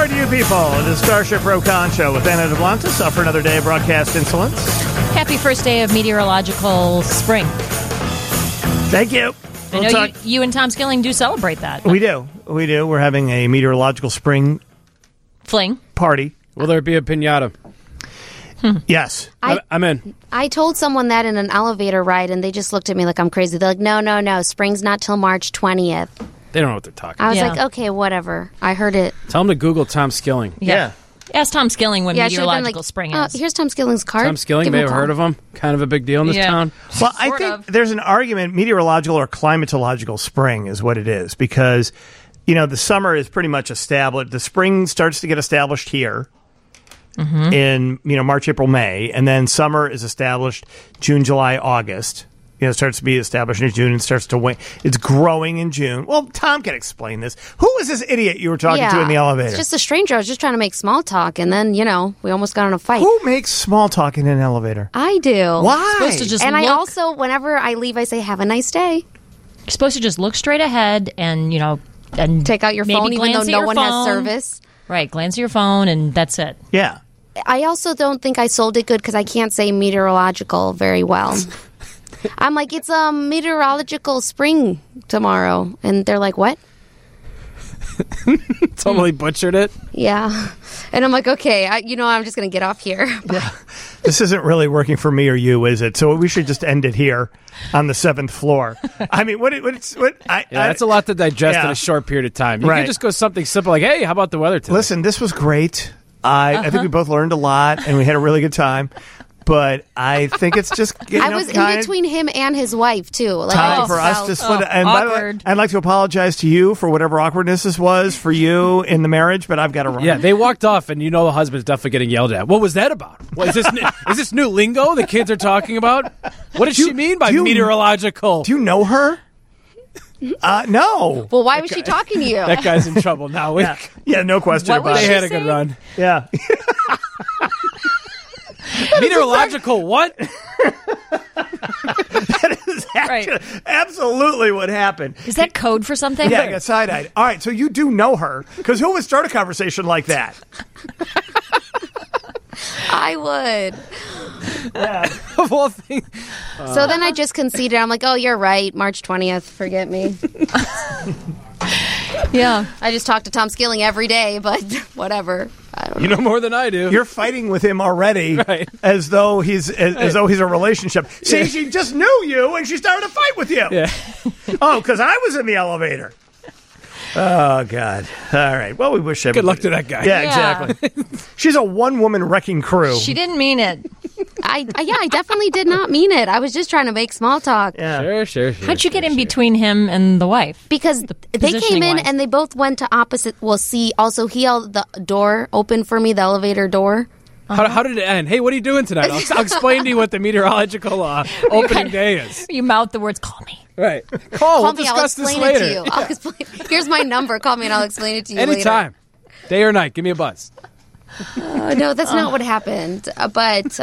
morning to you people. It is Starship Rokon Show with Anna DeBlantis. Up for another day of broadcast insolence. Happy first day of meteorological spring. Thank you. I know you and Tom Skilling do celebrate that. We do. We're having a meteorological spring Fling. party. Will there be a piñata? Yes. I'm in. I told someone that in an elevator ride, and they just looked at me like I'm crazy. They're like, no, spring's not till March 20th. They don't know what they're talking I about. was like, okay, whatever. I heard it. Tell them to Google Tom Skilling. Yeah. Ask Tom Skilling when Yeah, I should've been meteorological like, spring is. Here's Tom Skilling's card. Tom Skilling, Give may him a have call. heard of him. Kind of a big deal in this town. Well, I Sort think of. there's an argument, meteorological or climatological spring is what it is, because, the summer is pretty much established. The spring starts to get established here in, March, April, May, and then summer is established June, July, August. It starts to be established in June and starts to wane. It's growing in June. Well, Tom can explain this. Who was this idiot you were talking to in the elevator? It's just a stranger. I was just trying to make small talk, and then, we almost got in a fight. Who makes small talk in an elevator? I do. Why? Supposed to just And look, I also, whenever I leave, I say, have a nice day. you're supposed to just look straight ahead and, and Take out your maybe phone, even glance though at no your one phone. has service. Right, glance at your phone, and that's it. Yeah. I also don't think I sold it good because I can't say meteorological very well. I'm like, it's a meteorological spring tomorrow. And they're like, what? Totally butchered it. Yeah. And I'm like, okay, I'm just going to get off here. This isn't really working for me or you, is it? So we should just end it here on the 7th floor. I mean, That's a lot to digest in Yeah. a short period of time. You Right. can just go something simple like, hey, how about the weather today? Listen, this was great. I think we both learned a lot, and we had a really good time. But I think it's just I was in between him and his wife, too. Like, I time just for us felt- to split. And by the way, awkward. I'd like to apologize to you for whatever awkwardness this was for you in the marriage, but I've got to run. Yeah, they walked off, and the husband's definitely getting yelled at. What was that about? What, is this new lingo the kids are talking about? What does she mean by meteorological? Do you know her? No. Well, why was she talking to you? That guy's in trouble now. Yeah, no question What about was They she it. had a good saying? run. Yeah. Meteorological what? That is actually Right. absolutely what happened. Is that code for something? Yeah, I got side-eyed. All right, so you do know her, because who would start a conversation like that? I would. Of all things. So then I just conceded. I'm like, oh, you're right. March 20th. Forget me. Yeah. I just talk to Tom Skilling every day, but whatever. I don't know. You know more than I do. You're fighting with him already, Right. as though he's a relationship. See, she just knew you, and she started a fight with you. Yeah. Oh, because I was in the elevator. Oh, God. All right. Well, we wish everybody... Good luck to that guy. Yeah, Yeah. exactly. She's a one-woman wrecking crew. She didn't mean it. I definitely did not mean it. I was just trying to make small talk. Yeah. Sure. How'd you get in between him and the wife? Because they came in positioning-wise. and they both went to opposite. Well, see, also he held the door open for me, the elevator door. How did it end? Hey, what are you doing tonight? I'll explain to you what the meteorological opening day is. You mouth the words, call me. Right. We'll Call me, I'll discuss this explain later. it to you. I'll explain. Here's my number. Call me and I'll explain it to you Anytime. Day or night. Give me a buzz. later. No, that's not what happened. But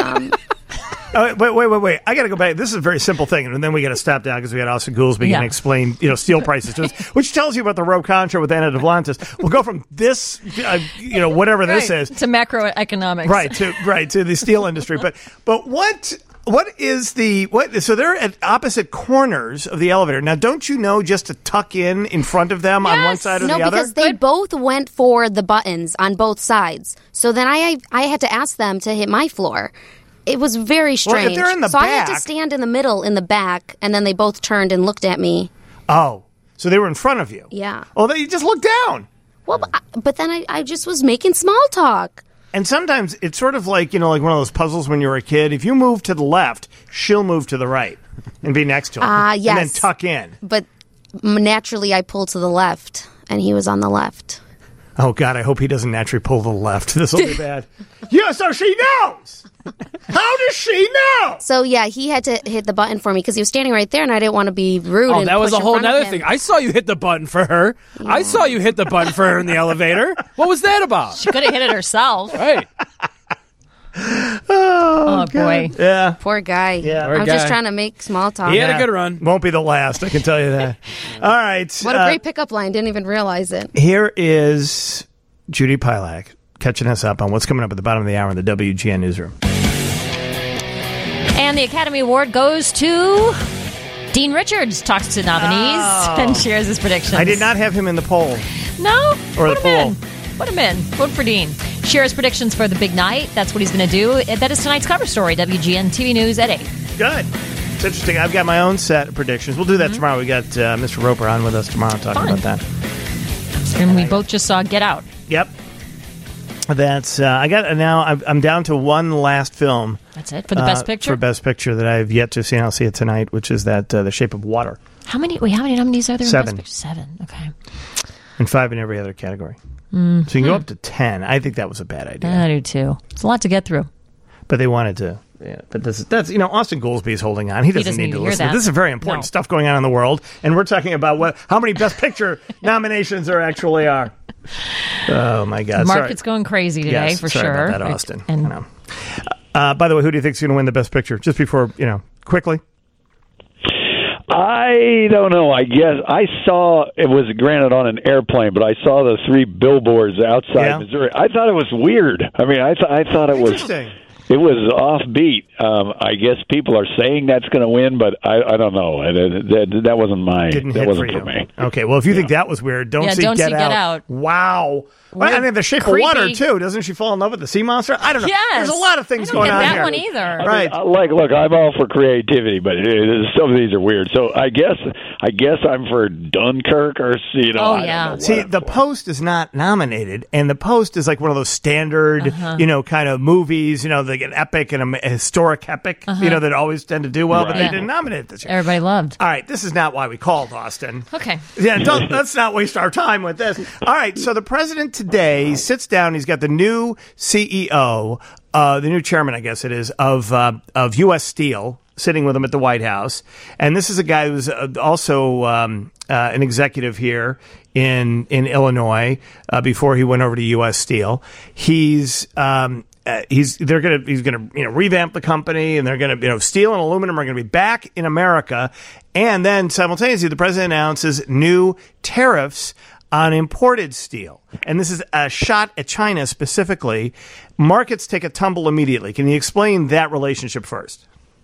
Oh, wait. I got to go back. This is a very simple thing, and then we got to stop down because we got Austin Goolsby Yeah. and explain, steel prices to us, which tells you about the Roe Contra with Anna DeVlantis. We'll go from this, whatever this is, To macroeconomics. right to the steel industry. But what is so they're at opposite corners of the elevator. Now, don't you know just to tuck in front of them on one side or no, the other? because they both went for the buttons on both sides. So then I had to ask them to hit my floor. It was very strange. they're in the so I had to back- stand in the middle in the back, and then they both turned and looked at me. Oh, so they were in front of you. Yeah. Well, you just look down. Well, but then I just was making small talk. And sometimes it's sort of like, like one of those puzzles when you were a kid. If you move to the left, she'll move to the right and be next to him. Yes. And then tuck in. But naturally, I pulled to the left, and he was on the left. Oh, God, I hope he doesn't naturally pull to the left. This will be bad. Yeah, so she knows. How does she know? So, yeah, he had to hit the button for me because he was standing right there, and I didn't want to be rude. Oh, and that was push a in whole front of other him. thing. I saw you hit the button for her. Yeah. I saw you hit the button for her in the elevator. What was that about? She could have hit it herself. Right. Oh, boy. Yeah. Poor guy. Yeah. Poor I'm just guy. trying to make small talk. He had a good run. Won't be the last, I can tell you that. All right. What a great pickup line. Didn't even realize it. Here is Judy Pilak, catching us up on what's coming up at the bottom of the hour in the WGN Newsroom. And the Academy Award goes to Dean Richards. Talks to nominees and shares his predictions. I did not have him in the poll. No? Or the Put him poll. in. Put him in. Vote for Dean. Share his predictions for the big night. That's what he's going to do. That is tonight's cover story. WGN TV News at 8. Good. It's interesting. I've got my own set of predictions. We'll do that tomorrow. We got Mr. Roper on with us tomorrow talking about that. And we both just saw Get Out. Yep. That's I got now. I'm down to one last film. That's it for the best picture. For best picture that I've yet to see, and I'll see it tonight, which is that The Shape of Water. How many nominees are there? 7. In best picture? 7. Okay. And 5 in every other category. So you can go up to 10. I think that was a bad idea. I do too. It's a lot to get through. But they wanted to. Yeah, but that's Austin Goolsby is holding on. He doesn't need to listen. This is very important stuff going on in the world, and we're talking about how many Best Picture nominations there actually are. Oh my God! The market's going crazy today, yes, for sorry sure. About that, Austin. I know. By the way, who do you think is going to win the Best Picture? Just before quickly. I don't know. I guess I saw it was granted on an airplane, but I saw the 3 billboards outside Missouri. I thought it was weird. I mean, I thought it was. Interesting. It was offbeat. I guess people are saying that's going to win, but I don't know. That wasn't my. Didn't that hit wasn't for for me. Okay, well, if you think that was weird, don't see Get Out. Wow. Well, I mean, The Shape of Water too. Doesn't she fall in love with the sea monster? I don't know. Yes. There's a lot of things going on here. I don't get that one either. Right. I mean, look, I'm all for creativity, but some of these are weird. So I guess I'm for Dunkirk or Oh yeah. See, The Post is not nominated, and The Post is like one of those standard, kind of movies, like an epic and a historic epic, that always tend to do well, but they didn't nominate it this year. Everybody loved. All right, this is not why we called, Austin. Okay. Yeah, let's not waste our time with this. All right, so the president today sits down. He's got the new CEO, the new chairman, I guess it is, of U.S. Steel, sitting with him at the White House. And this is a guy who's also an executive here in Illinois before he went over to U.S. Steel. He's gonna revamp the company, and they're gonna steel and aluminum are gonna be back in America. And then simultaneously, the president announces new tariffs on imported steel. And this is a shot at China specifically. Markets take a tumble immediately. Can you explain that relationship first?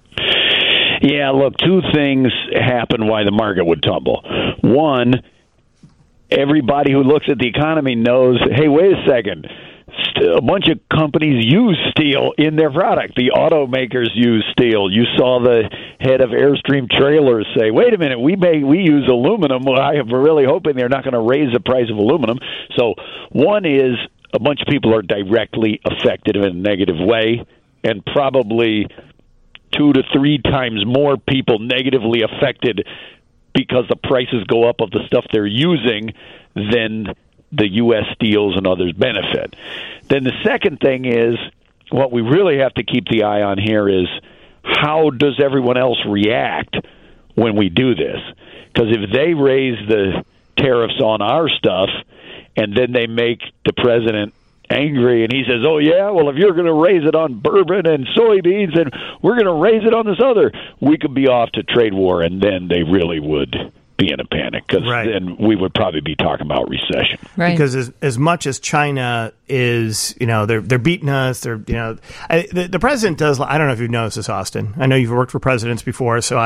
Yeah, look, 2 things happen why the market would tumble. One, everybody who looks at the economy knows, hey, wait a second. A bunch of companies use steel in their product. The automakers use steel. You saw the head of Airstream Trailers say, wait a minute, we use aluminum. Well, I am really hoping they're not going to raise the price of aluminum. So one is a bunch of people are directly affected in a negative way, and probably 2 to 3 times more people negatively affected because the prices go up of the stuff they're using than the U.S. steels and others benefit. Then the second thing is, what we really have to keep the eye on here is, how does everyone else react when we do this? Because if they raise the tariffs on our stuff and then they make the president angry and he says, oh, yeah, well, if you're going to raise it on bourbon and soybeans and we're going to raise it on this other, we could be off to trade war, and then they really would be in a panic, because then we would probably be talking about recession. Right. Because as much as China is, they're beating us. They're, the president does. I don't know if you've noticed this, Austin. I know you've worked for presidents before, so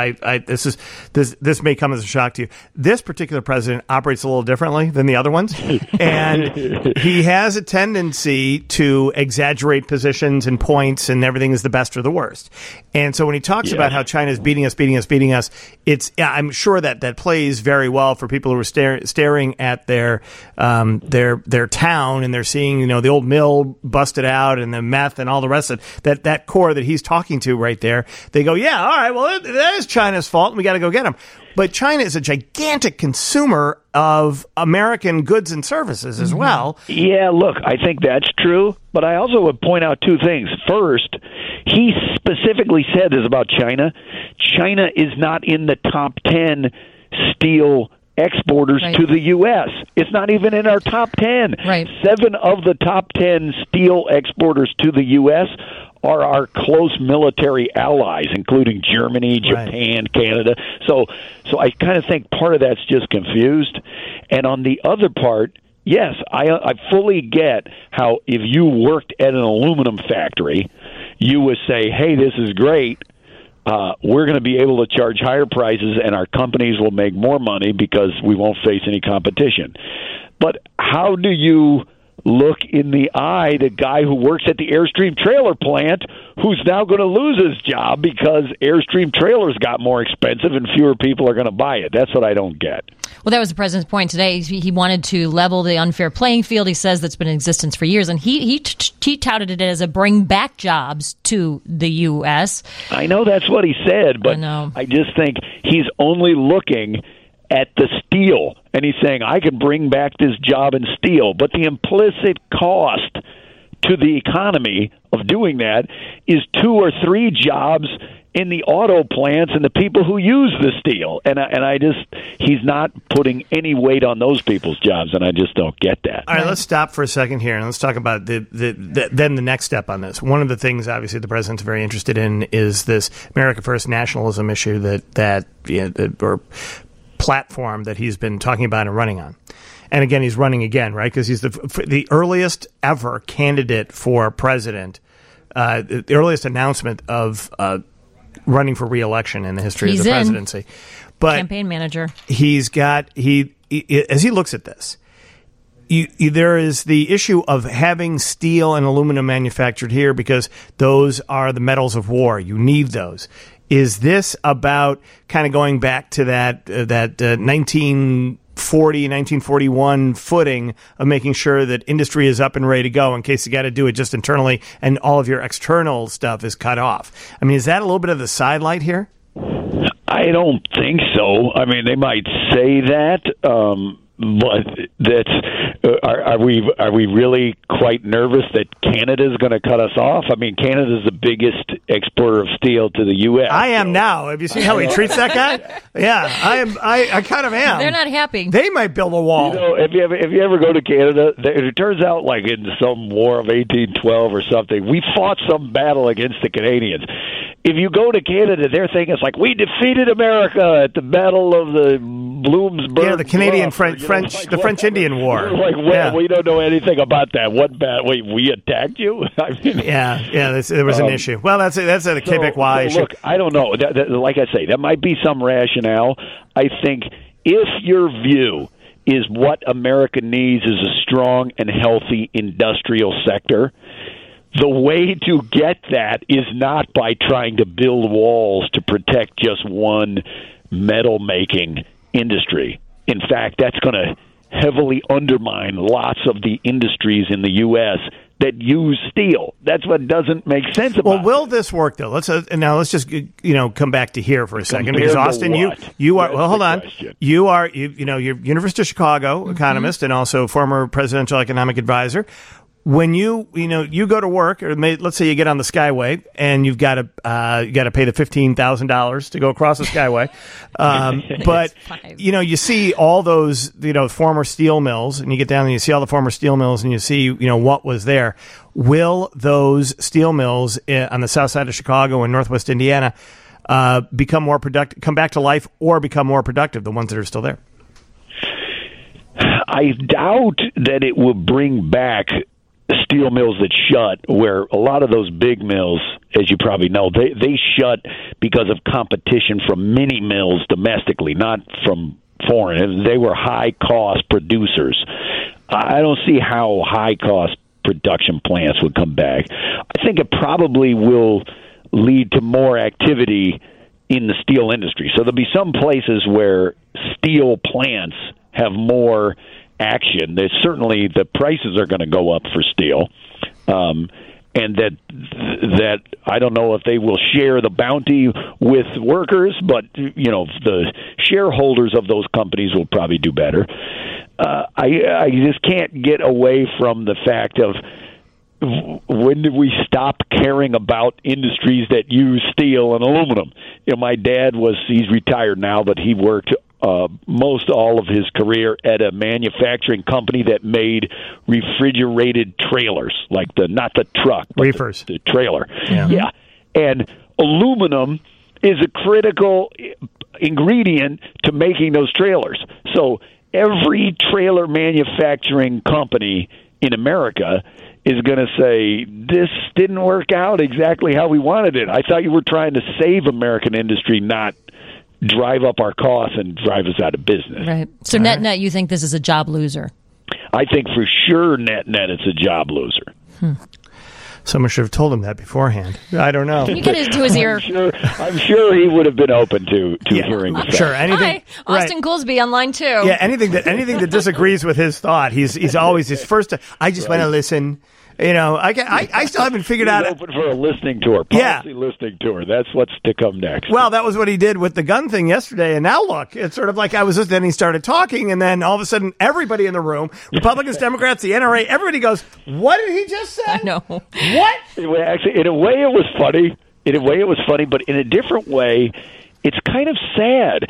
this may come as a shock to you. This particular president operates a little differently than the other ones, and he has a tendency to exaggerate positions and points, and everything is the best or the worst. And so when he talks about how China is beating us, it's I'm sure that plays very well for people who are staring at their town, and they're seeing the old mill busted out and the meth and all the rest of it. That core that he's talking to right there, they go, yeah, all right, well, that is China's fault, and we got to go get them. But China is a gigantic consumer of American goods and services as well. Yeah, look, I think that's true, but I also would point out 2 things. First, he specifically said this about China. China is not in the top 10 steel exporters to the U.S. It's not even in our top 10. Right. 7 of the top 10 steel exporters to the U.S. are our close military allies, including Germany, Japan, So I kind of think part of that's just confused. And on the other part, yes, I fully get how if you worked at an aluminum factory, you would say, hey, this is great. We're going to be able to charge higher prices, and our companies will make more money because we won't face any competition. But how do you look in the eye the guy who works at the Airstream trailer plant who's now going to lose his job because Airstream trailers got more expensive and fewer people are going to buy it? That's what I don't get. Well, that was the president's point today. He wanted to level the unfair playing field. He says that's been in existence for years, and he touted it as a bring back jobs to the U.S. I know that's what he said, but I just think he's only looking at the steel, and he's saying, I can bring back this job in steel. But the implicit cost to the economy of doing that is 2 or 3 jobs in the auto plants and the people who use the steel. And I just, he's not putting any weight on those people's jobs, and I just don't get that. All right, let's stop for a second here, and let's talk about then the next step on this. One of the things, obviously, the president's very interested in is this America First nationalism issue or platform that he's been talking about and running on. And again, he's running again, right? Because he's the earliest ever candidate for president, the earliest announcement of running for re-election in the history of the presidency. But campaign manager. He's got as he looks at this, there is the issue of having steel and aluminum manufactured here because those are the metals of war. You need those. Is this about kind of going back to that 1941 footing of making sure that industry is up and ready to go in case you got to do it just internally and all of your external stuff is cut off? I mean, is that a little bit of the sidelight here? I don't think so. I mean, they might say that, but that's are we really quite nervous that Canada's going to cut us off? I mean, Canada's the biggest exporter of steel to the U.S. I am now. Have you seen how he treats that guy? Yeah, I am. I kind of am. They're not happy. They might build a wall. If you ever go to Canada, it turns out like in some war of 1812 or something, we fought some battle against the Canadians. If you go to Canada, their thing is like, we defeated America at the Battle of the Bloomsburg. Yeah, the Canadian French Indian War. Like, we don't know anything about that. What battle? We attacked you? I mean, there was an issue. Well, that's a Quebecois issue. Look, I don't know. Like I say, that might be some rationale. I think if your view is what America needs is a strong and healthy industrial sector, the way to get that is not by trying to build walls to protect just one metal-making industry. In fact, that's going to heavily undermine lots of the industries in the U.S. that use steel. That's what doesn't make sense about it. Well, will this work, though? Let's just come back to here for a second. Because, Austin, you are – well, hold on. You're University of Chicago economist and also former presidential economic advisor. When you go to work, or let's say you get on the Skyway and you've got to pay the $15,000 to go across the Skyway, but you see all those former steel mills, and you get down and you see all the former steel mills, and you see what was there. Will those steel mills on the south side of Chicago and northwest Indiana become more productive, come back to life, or become more productive? The ones that are still there. I doubt that it will bring back steel mills that shut, where a lot of those big mills, as you probably know, they shut because of competition from mini mills domestically, not from foreign. They were high-cost producers. I don't see how high-cost production plants would come back. I think it probably will lead to more activity in the steel industry. So there'll be some places where steel plants have more action. There's certainly the prices are going to go up for steel, and that I don't know if they will share the bounty with workers, but the shareholders of those companies will probably do better. I just can't get away from the fact of when did we stop caring about industries that use steel and aluminum? My dad he's retired now, but he worked most all of his career at a manufacturing company that made refrigerated trailers, like not the truck, but reefers, the trailer. Yeah. And aluminum is a critical ingredient to making those trailers. So every trailer manufacturing company in America is going to say, this didn't work out exactly how we wanted it. I thought you were trying to save American industry, not drive up our costs and drive us out of business. Right. So net, you think this is a job loser? I think for sure net it's a job loser. Someone should have told him that beforehand. I don't know. Can you get into his ear? I'm sure he would have been open to hearing the Sure, anything. Hi, Austin Goolsby on line 2. Yeah, anything that disagrees with his thought, he's always his first. I just want to listen. You know, I still haven't figured out. Open for a listening tour, policy listening tour. That's what's to come next. Well, that was what he did with the gun thing yesterday, and now look, it's sort of like I was just. Then he started talking, and then all of a sudden, everybody in the room, Republicans, Democrats, the NRA, everybody goes, "What did he just say?" I know. What? Actually, in a way, it was funny. But in a different way, it's kind of sad.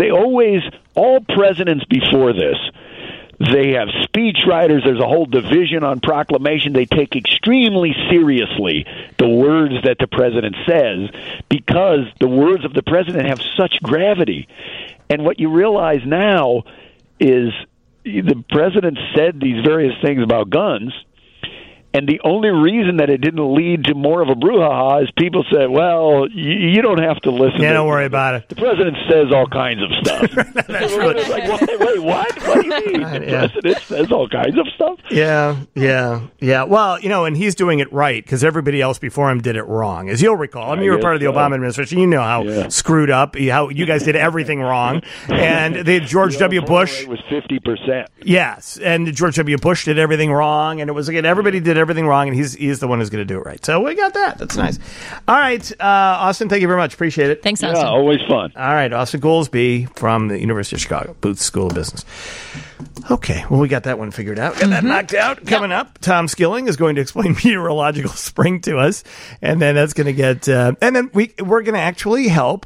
All presidents before this. They have speechwriters. There's a whole division on proclamation. They take extremely seriously the words that the president says because the words of the president have such gravity. And what you realize now is the president said these various things about guns, and the only reason that it didn't lead to more of a brouhaha is people said, well, you don't have to listen. Yeah, don't worry about it. The president says all kinds of stuff. That's really like, wait, what? What do you mean? The president says all kinds of stuff? Yeah. Well, and he's doing it right because everybody else before him did it wrong. As you'll recall, you were part of the Obama administration. You know how screwed up, how you guys did everything wrong. And George W. Bush. It was 50%. Yes, and George W. Bush did everything wrong. And it was, again, everybody did everything wrong, and he's the one who's going to do it right. So we got that. That's nice. All right, Austin, thank you very much. Appreciate it. Thanks, Austin. Yeah, always fun. All right, Austin Goolsby from the University of Chicago, Booth School of Business. Okay, well, we got that one figured out. Got that knocked out. Coming up, Tom Skilling is going to explain meteorological spring to us, and then that's going to get, and then we're going to actually help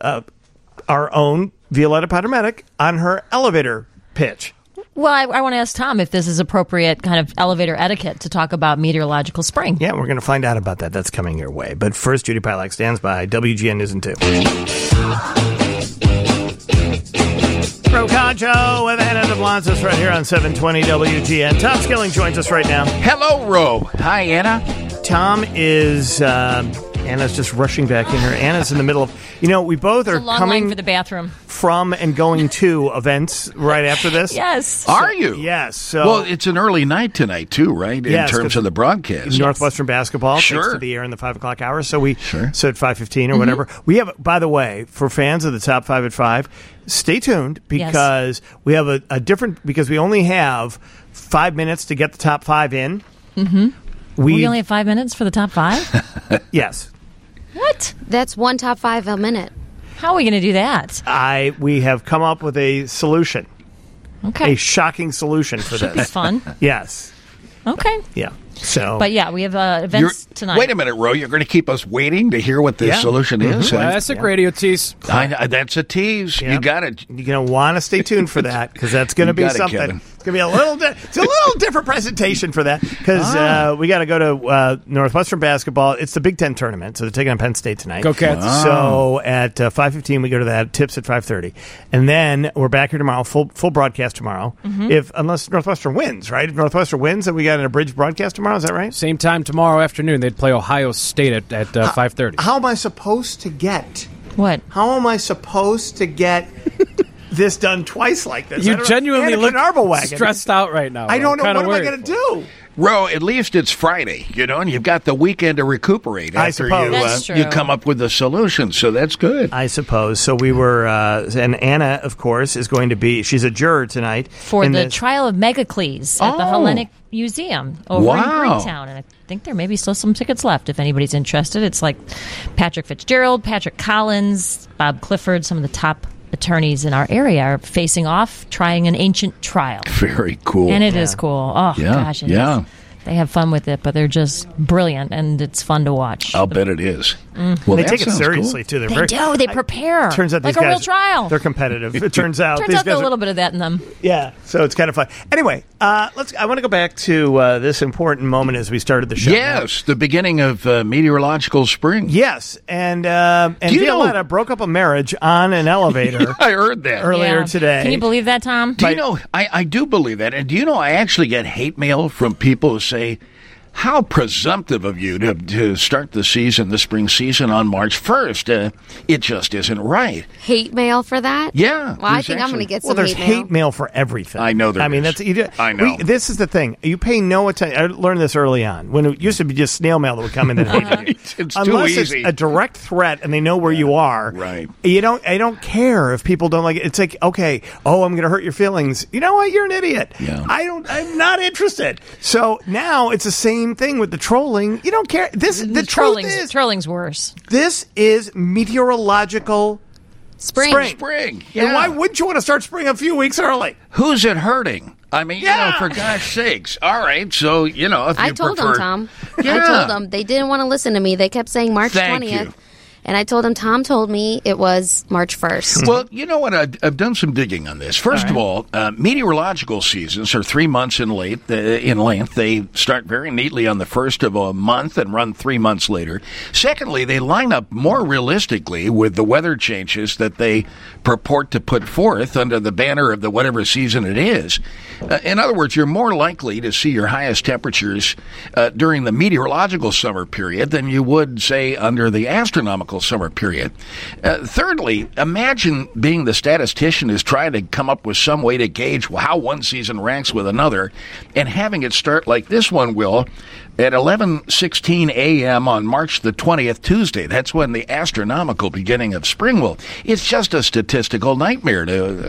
our own Violetta Potter-Medic on her elevator pitch. Well, I want to ask Tom if this is appropriate kind of elevator etiquette to talk about meteorological spring. Yeah, we're going to find out about that. That's coming your way. But first, Judy Pilak stands by. WGN News and 2. Concho with Anna DeBlancis right here on 720 WGN. Tom Skilling joins us right now. Hello, Ro. Hi, Anna. Tom is... Anna's just rushing back in here. Anna's in the middle of... we both are coming for the bathroom from and going to events right after this. Yes. Are you? Yes. So, well, it's an early night tonight, too, right? In terms of the broadcast. Northwestern basketball takes to the air in the 5 o'clock hour. So at 5:15 or whatever. We have, by the way, for fans of the Top 5 at 5, stay tuned because we have a different... Because we only have 5 minutes to get the top 5 in. Mm-hmm. We only have 5 minutes for the top 5? Yes. What? That's one top 5 a minute. How are we going to do that? We have come up with a solution. Okay. A shocking solution for this. It's fun. Yes. Okay. Yeah. So, but we have events tonight. Wait a minute, Ro. You're going to keep us waiting to hear what the solution is? Classic radio tease. That's a tease. Yep. You got it. You're going to want to stay tuned for that because that's going to be something. It's going to be a little different presentation for that because we got to go to Northwestern basketball. It's the Big Ten tournament, so they're taking on Penn State tonight. Go Cats. Wow. So at 5:15 we go to that. Tips at 5:30, and then we're back here tomorrow. Full broadcast tomorrow. Mm-hmm. Unless Northwestern wins, right? If Northwestern wins, then we got an abridged broadcast tomorrow. Is that right? Same time tomorrow afternoon. They'd play Ohio State at 5:30. How am I supposed to get? What? How am I supposed to get this done twice like this? You genuinely look stressed out right now. I don't know. What am I going to do? Ro, at least it's Friday, and you've got the weekend to recuperate after you come up with a solution, so that's good. I suppose. So we were, and Anna, of course, is going to be, she's a juror tonight. For the trial of Megacles at the Hellenic Museum over in Greentown. And I think there may be still some tickets left if anybody's interested. It's like Patrick Fitzgerald, Patrick Collins, Bob Clifford, some of the top attorneys in our area are facing off trying an ancient trial. Very cool. And it is cool. Oh, gosh. It is. They have fun with it, but they're just brilliant, and it's fun to watch. I'll bet it is. Mm-hmm. Well, they take it seriously, too. They do. They prepare. Turns out like these a real guys, trial. They're competitive. It turns out. Turns out there's a little bit of that in them. Yeah, so it's kind of fun. Anyway, I want to go back to this important moment as we started the show. Yes, the beginning of meteorological spring. Yes, and Violetta broke up a marriage on an elevator. I heard that earlier today. Can you believe that, Tom? Do you know, I do believe that. And do you know, I actually get hate mail from people who say, how presumptive of you to start the spring season on March 1st. It just isn't right. Hate mail for that? Yeah. Well, I think I'm going to get some there's hate mail for everything. I know there is. I mean, I know. This is the thing. You pay no attention. I learned this early on. When it used to be just snail mail that would come in and hate you. It's Unless too easy. It's a direct threat and they know where you are. Right. I don't care if people don't like it. It's like, okay, I'm going to hurt your feelings. You know what? You're an idiot. Yeah. I'm not interested. So now it's the same thing with the trolling. You don't care. The trolling's worse. This is meteorological spring. Yeah. And why wouldn't you want to start spring a few weeks early? Who's it hurting? I mean, for gosh sakes. All right, so, if you I told prefer... them, Tom. Yeah. I told them. They didn't want to listen to me. They kept saying March 20th. You. And I told him, Tom told me it was March 1st. Well, you know what? I've done some digging on this. First of all, meteorological seasons are 3 months in length. They start very neatly on the first of a month and run 3 months later. Secondly, they line up more realistically with the weather changes that they purport to put forth under the banner of the whatever season it is. In other words, you're more likely to see your highest temperatures during the meteorological summer period than you would, say, under the astronomical summer period. Thirdly, imagine being the statistician who's trying to come up with some way to gauge how one season ranks with another and having it start like this one will at 11:16 a.m. on March the 20th, Tuesday. That's when the astronomical beginning of spring will. It's just a statistical nightmare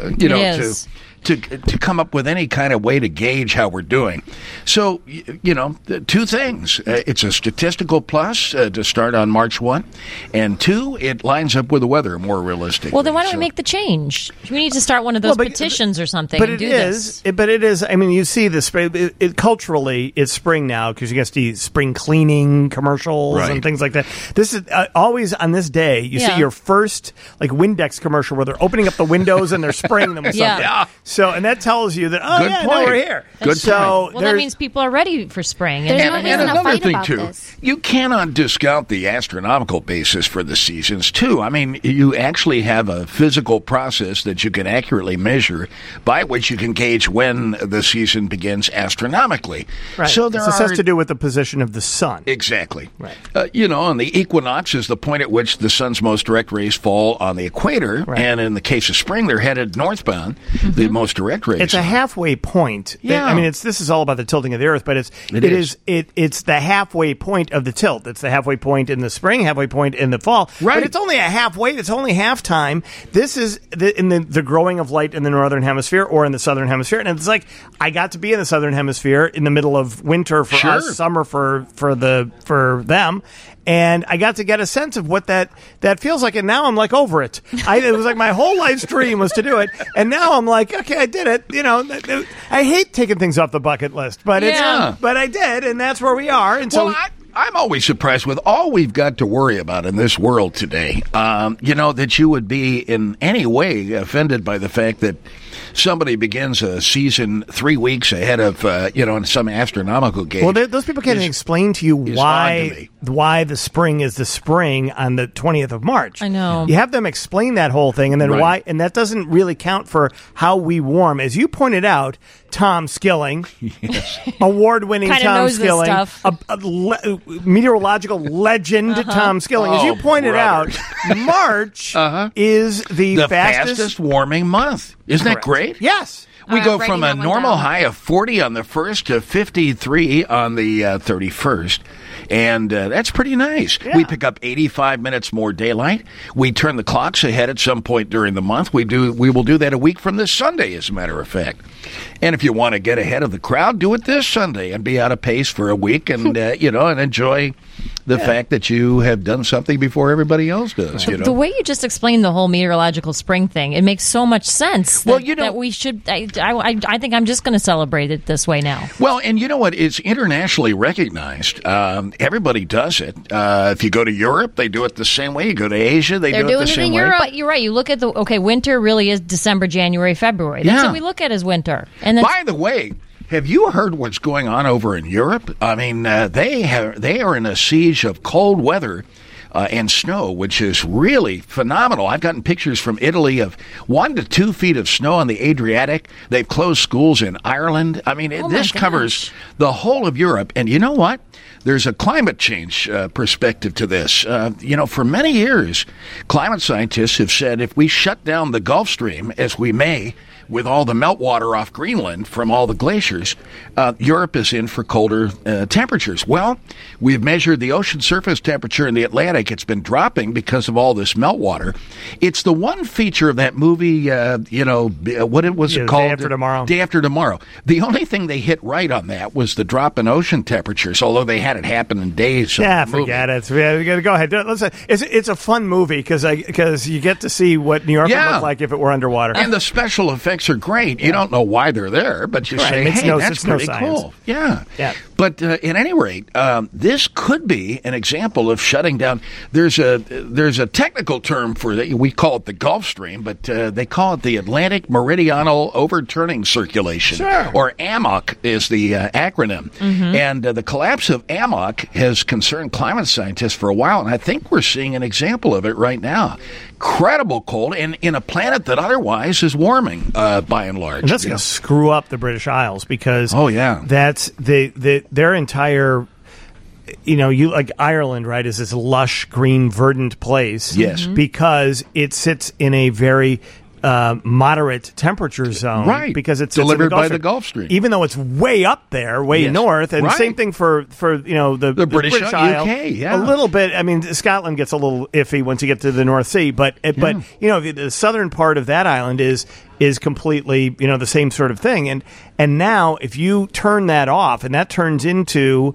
to come up with any kind of way to gauge how we're doing. So, two things. It's a statistical plus to start on March 1, and two, it lines up with the weather more realistically. Well, then why don't we make the change? We need to start one of those petitions or something and do this. But it is, I mean, you see the spring, culturally, it's spring now because you get the spring cleaning commercials and things like that. This is always on this day, you see your first, Windex commercial where they're opening up the windows and they're spraying them with something. Yeah. So, and that tells you that, we're here. Well, that means people are ready for spring. There's no reason to fight about too, this. You cannot discount the astronomical basis for the seasons, too. I mean, you actually have a physical process that you can accurately measure by which you can gauge when the season begins astronomically. Right. So this has to do with the position of the sun. Exactly. Right. And the equinox is the point at which the sun's most direct rays fall on the equator. Right. And in the case of spring, they're headed northbound. Mm-hmm. The most direct rays. It's a halfway point. Yeah. I mean, this is all about the tilting of the Earth, but it's the halfway point of the tilt. It's the halfway point in the spring, halfway point in the fall. Right. But it's only a halfway. It's only half time. This is in the growing of light in the northern hemisphere or in the southern hemisphere, and it's like I got to be in the southern hemisphere in the middle of winter for us, summer for them. And I got to get a sense of what that feels like, and now I'm over it. It was like my whole life's dream was to do it, and now I'm like, okay, I did it. I hate taking things off the bucket list, but but I did, and that's where we are. And so I'm always surprised with all we've got to worry about in this world today. That you would be in any way offended by the fact that somebody begins a season 3 weeks ahead of, some astronomical gauge. Well, those people can't explain to you why the spring is the spring on the 20th of March. I know. You have them explain that whole thing, and then why, and that doesn't really count for how we warm. As you pointed out, Tom Skilling, award-winning Tom Skilling, a meteorological legend, Tom Skilling. As you pointed out, March is the fastest warming month. Isn't that great? Yes. We go from a normal high of 40 on the 1st to 53 on the 31st. And that's pretty nice. Yeah. We pick up 85 minutes more daylight. We turn the clocks ahead at some point during the month. We will do that a week from this Sunday, as a matter of fact. And if you want to get ahead of the crowd, do it this Sunday and be out of pace for a week and and enjoy the fact that you have done something before everybody else does. You know? The way you just explained the whole meteorological spring thing, it makes so much sense. Well, that we should. I think I'm just going to celebrate it this way now. Well, and you know what? It's internationally recognized. Everybody does it. If you go to Europe, they do it the same way. You go to Asia, they do it the same way. But you're right. You look at winter really is December, January, February. That's what we look at as winter. And by the way, have you heard what's going on over in Europe? I mean, they are in a siege of cold weather and snow, which is really phenomenal. I've gotten pictures from Italy of 1 to 2 feet of snow on the Adriatic. They've closed schools in Ireland. I mean, this covers the whole of Europe. And you know what? There's a climate change perspective to this. For many years, climate scientists have said if we shut down the Gulf Stream, as we may, with all the meltwater off Greenland from all the glaciers, Europe is in for colder temperatures. Well, we've measured the ocean surface temperature in the Atlantic. It's been dropping because of all this meltwater. It's the one feature of that movie, what was it called? Day After Tomorrow. Day After Tomorrow. The only thing they hit right on that was the drop in ocean temperatures, although they had it happen in days. Forget it. Go ahead. Listen, it's a fun movie because you get to see what New York would look like if it were underwater. And the special effects are great. You don't know why they're there, but you say, hey, that's pretty cool. Yeah. But at any rate, this could be an example of shutting down. There's a technical term for that. We call it the Gulf Stream, but they call it the Atlantic Meridional Overturning Circulation, or AMOC is the acronym. Mm-hmm. And the collapse of AMOC has concerned climate scientists for a while, and I think we're seeing an example of it right now. Incredible cold, and in a planet that otherwise is warming by and large. And that's going to screw up the British Isles because that's their entire. You like Ireland, right? Is this lush, green, verdant place? Yes, because it sits in a very moderate temperature zone, right? Because it's delivered by the Gulf Stream, even though it's way up there, way north, and same thing for the British Isle, UK, a little bit. I mean, Scotland gets a little iffy once you get to the North Sea, but the southern part of that island is completely the same sort of thing, and now if you turn that off, and that turns into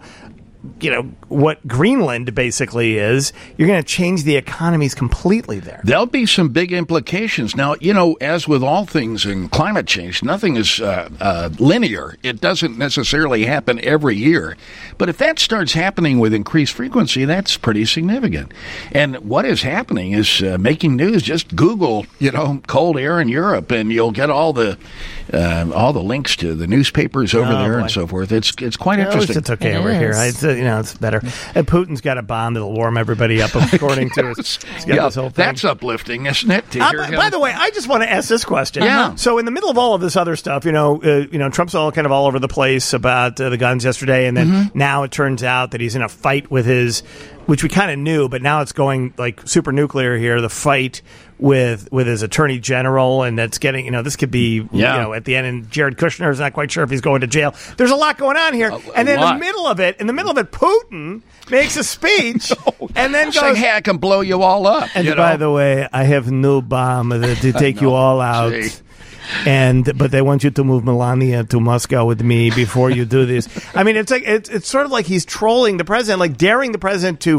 what Greenland basically is, you're going to change the economies completely there. There'll be some big implications. Now, as with all things in climate change, nothing is linear. It doesn't necessarily happen every year. But if that starts happening with increased frequency, that's pretty significant. And what is happening is making news. Just Google, cold air in Europe, and you'll get all the links to the newspapers over there and so forth. It's quite interesting. It's okay over here. It's better. And Putin's got a bomb that'll warm everybody up, according to his. This whole thing. That's uplifting, isn't it? By the way, I just want to ask this question. Yeah. So, in the middle of all of this other stuff, Trump's all over the place about the guns yesterday, and then now it turns out that he's in a fight with which we kind of knew, but now it's going like super nuclear here. The fight with his attorney general, and that's getting this could be at the end. And Jared Kushner is not quite sure if he's going to jail. There's a lot going on here, and then in the middle of it, Putin makes a speech and then goes, saying, "Hey, I can blow you all up." And by the way, I have no bomb to take you all out. Gee. But they want you to move Melania to Moscow with me before you do this. I mean, it's like it's sort of like he's trolling the president, like daring the president to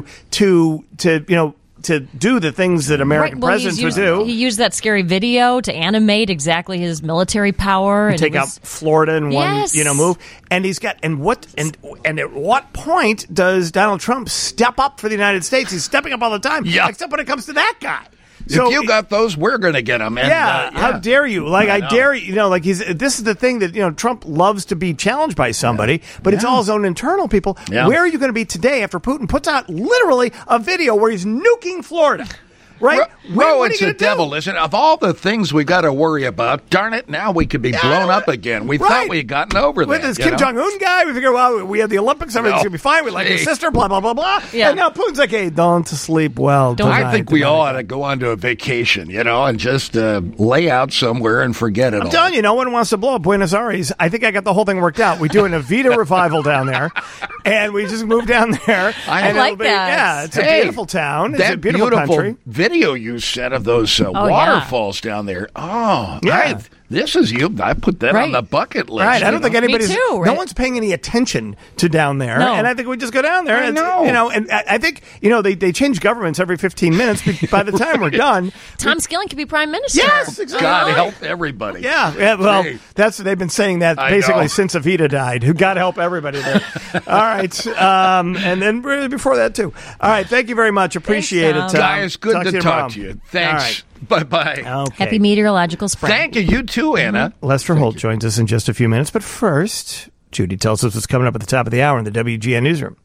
do the things that American presidents would do. He used that scary video to animate exactly his military power and take out Florida in one move. And he's got and at what point does Donald Trump step up for the United States? He's stepping up all the time, except when it comes to that guy. So, if you got those, we're going to get them. And, how dare you? Like, I dare you. This is the thing that, Trump loves to be challenged by somebody, but it's all his own internal people. Yeah. Where are you going to be today after Putin puts out literally a video where he's nuking Florida? Right? What it's a devil, isn't it? Of all the things we got to worry about, darn it, now we could be blown up again. We thought we had gotten over that. With this Kim Jong-un guy, we figure, we have the Olympics, everything's going to be fine. We like his sister, blah, blah, blah, blah. Yeah. And now Putin's like, hey, don't sleep well tonight. I think we all ought to go on to a vacation, and just lay out somewhere and forget it all. I'm telling you, no one wants to blow up Buenos Aires. I think I got the whole thing worked out. We do an Evita revival down there, and we just move down there. I like that. Yeah, it's a beautiful town. It's a beautiful country. Video you sent of those waterfalls down there. Oh, yeah. This is you. I put that on the bucket list. Right. I don't think anybody's. Me too, right? No one's paying any attention to down there, No. and I think we just go down there. I know. And I think they change governments every 15 minutes. By the time we're done, Tom Skilling could be prime minister. yes, exactly. God help everybody. Yeah. Well, Gee. they've been saying that I basically know. since Evita died. Who God help everybody there. All right, and then really before that too. All right, thank you very much. Appreciate Thanks, it, Tom. Guys, good to talk to you. Thanks. Bye-bye. Okay. Happy meteorological spring. Thank you. You too, Anna. Lester Holt joins us in just a few minutes, but first, Judy tells us what's coming up at the top of the hour in the WGN Newsroom.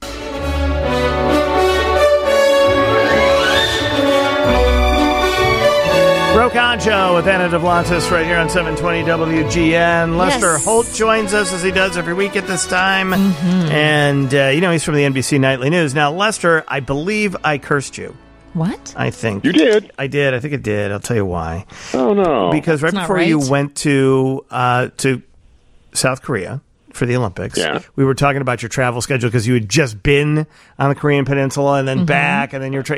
Rocancho with Anna DeVlantis right here on 720 WGN. Lester Holt joins us as he does every week at this time. And, he's from the NBC Nightly News. Now, Lester, I believe I cursed you. What? I think. You did? I did. I think I did. I'll tell you why. Oh, no. Because right That's not before right. you went to South Korea for the Olympics, we were talking about your travel schedule because you had just been on the Korean Peninsula and then back, and then you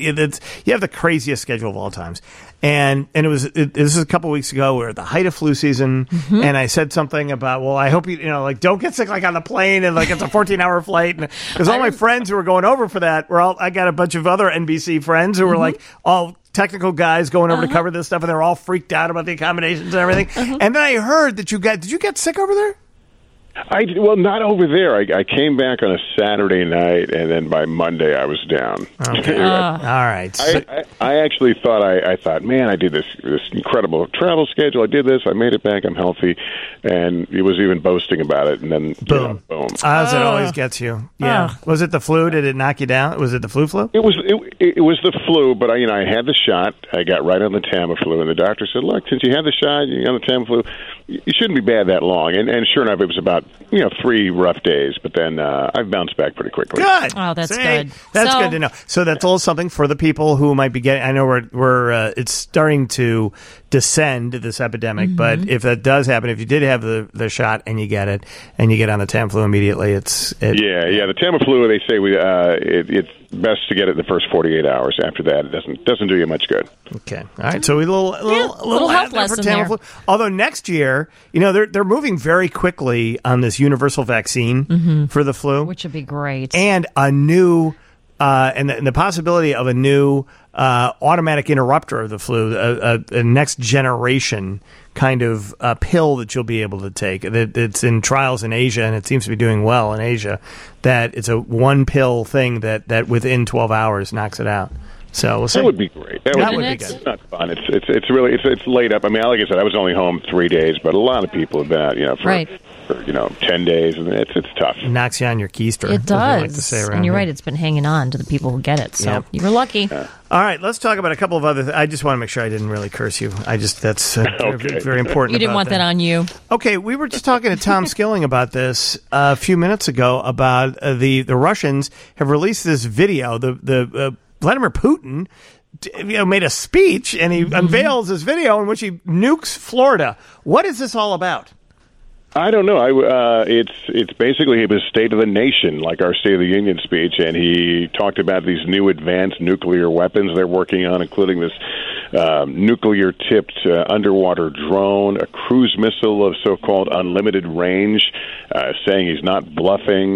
have the craziest schedule of all times. And this is a couple weeks ago. We were at the height of flu season, and I said something about, well, I hope don't get sick on the plane, and it's a 14-hour flight. Because all my friends who were going over for that I got a bunch of other NBC friends who were all technical guys going over to cover this stuff, and they were all freaked out about the accommodations and everything. And then I heard that did you get sick over there? Well, not over there. I came back on a Saturday night, and then by Monday I was down. Okay. All right. I actually thought, I thought, man, I did this incredible travel schedule. I did this. I made it back. I'm healthy. And he was even boasting about it. And then, boom. Boom. As it always gets you. Yeah. Was it the flu? Did it knock you down? Was it the flu? It was the flu, but I had the shot. I got right on the Tamiflu, and the doctor said, look, since you had the shot, you're on the Tamiflu, you shouldn't be bad that long. And sure enough, it was about 3 rough days, but then I've bounced back pretty quickly. Good. Oh, that's See? good. That's good to know. So that's a little something for the people who might be getting. I know we're it's starting to descend, this epidemic, but if that does happen, if you did have the shot and you get it and you get on the Tamiflu immediately, Yeah, the Tamiflu, they say it's best to get it the first 48 hours. After that, it doesn't do you much good. Okay. All right. So a little health there for lesson there. Tamiflu. Although next year, they're moving very quickly on this universal vaccine for the flu, Which would be great. and a new and the possibility of a new automatic interrupter of the flu, a next generation kind of pill that you'll be able to take. It's in trials in Asia, and it seems to be doing well in Asia. That it's a one pill thing that within 12 hours knocks it out. So we'll see. That would be great. That would be good. It's not fun. It's really laid up. I mean, like I said, I was only home 3 days, but a lot of people have been out, for 10 days, and it's tough. It knocks you on your keister. It as we does. like to say around And you're here. right, it's been hanging on to the people who get it. So Yep. you were lucky. All right, let's talk about a couple of other I just want to make sure I didn't really curse you. That's Okay. very important. You didn't about want that on you. Okay, we were just talking to Tom Skilling about this a few minutes ago about the Russians have released this video. The Vladimir Putin made a speech, and he unveils this video in which he nukes Florida. What is this all about? I don't know. It's basically his State of the Nation, like our State of the Union speech, and he talked about these new advanced nuclear weapons they're working on, including this nuclear-tipped underwater drone, a cruise missile of so-called unlimited range, saying he's not bluffing.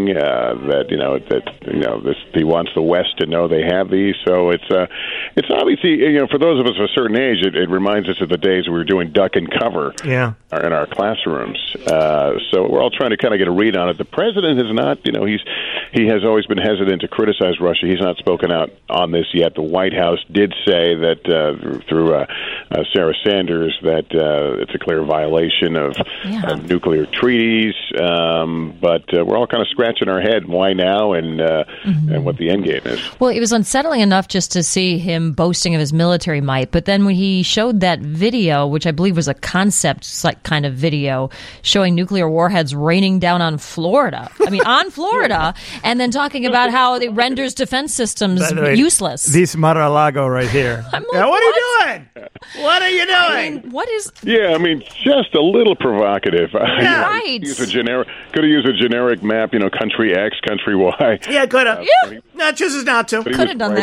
He wants the West to know they have these. So it's obviously for those of us of a certain age, it reminds us of the days we were doing duck and cover in our classrooms. So we're all trying to kind of get a read on it. The president has not. He has always been hesitant to criticize Russia. He's not spoken out on this yet. The White House did say that through Sarah Sanders that it's a clear violation of nuclear treaties. But we're all kind of scratching our head why now and what the end game is. Well, it was unsettling enough just to see him boasting of his military might. But then when he showed that video, which I believe was a concept kind of video, showing nuclear warheads raining down on Florida. I mean, on Florida. And then talking about how it renders defense systems useless. This Mar-a-Lago right here. I'm like, what are you doing? What are you doing? I mean, what is... Yeah, I mean, just a little provocative. Right. Could have used a generic map, country X, country Y. Yeah, could have. No, chooses not to. Could have done that.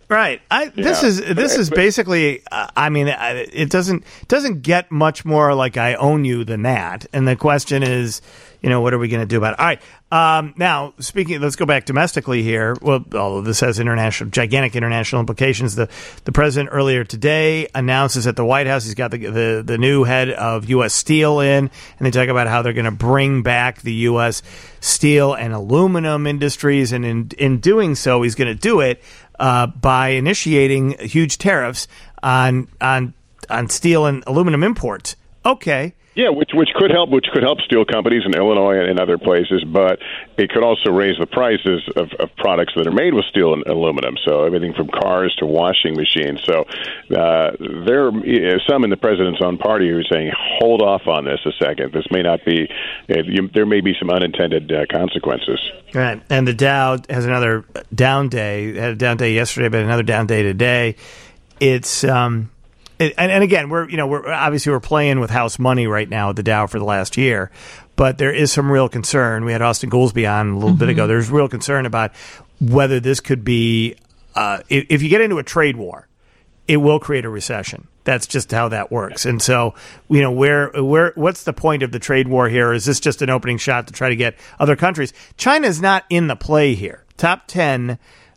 Right. This is basically. It doesn't get much more like I own you than that. And the question is, what are we going to do about it? All right. Now, let's go back domestically here. Well, although this has gigantic international implications, the president earlier today announces at the White House he's got the new head of U.S. Steel in, and they talk about how they're going to bring back the U.S. steel and aluminum industries, and in doing so, he's going to do it by initiating huge tariffs on steel and aluminum imports. Okay. Yeah, which could help steel companies in Illinois and other places, but it could also raise the prices of products that are made with steel and aluminum. So everything from cars to washing machines. So there are some in the president's own party who are saying, hold off on this a second. This may not be. There may be some unintended consequences. Right, and the Dow has another down day. It had a down day yesterday, but another down day today. It's And again, we're obviously playing with house money right now at the Dow for the last year, but there is some real concern. We had Austin Goolsbee on a little bit ago. There's real concern about whether this could be, if you get into a trade war, it will create a recession. That's just how that works. And so, what's the point of the trade war here? Is this just an opening shot to try to get other countries? China is not in the play here. Top 10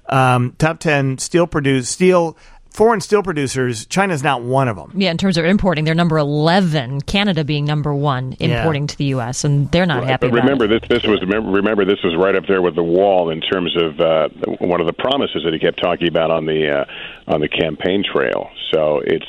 foreign steel producers, China's not one of them. Yeah, in terms of importing, they're number 11. Canada being number 1 importing to the U.S., and they're not happy. But remember, this was right up there with the wall in terms of one of the promises that he kept talking about on the campaign trail. So it's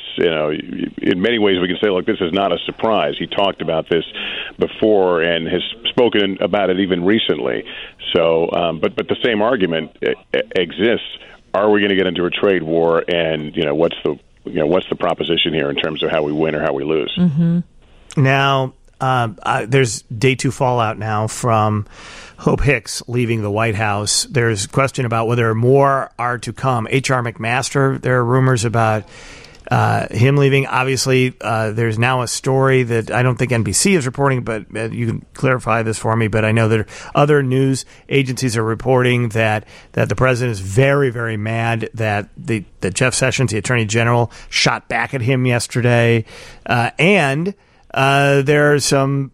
in many ways we can say, look, this is not a surprise. He talked about this before and has spoken about it even recently. So, but the same argument exists. Are we going to get into a trade war? And what's the proposition here in terms of how we win or how we lose? Mm-hmm. Now, there's day 2 fallout now from Hope Hicks leaving the White House. There's a question about whether more are to come. H.R. McMaster, there are rumors about him leaving. Obviously, there's now a story that I don't think NBC is reporting, but you can clarify this for me. But I know that other news agencies are reporting that the president is very, very mad that Jeff Sessions, the Attorney General, shot back at him yesterday, and there are some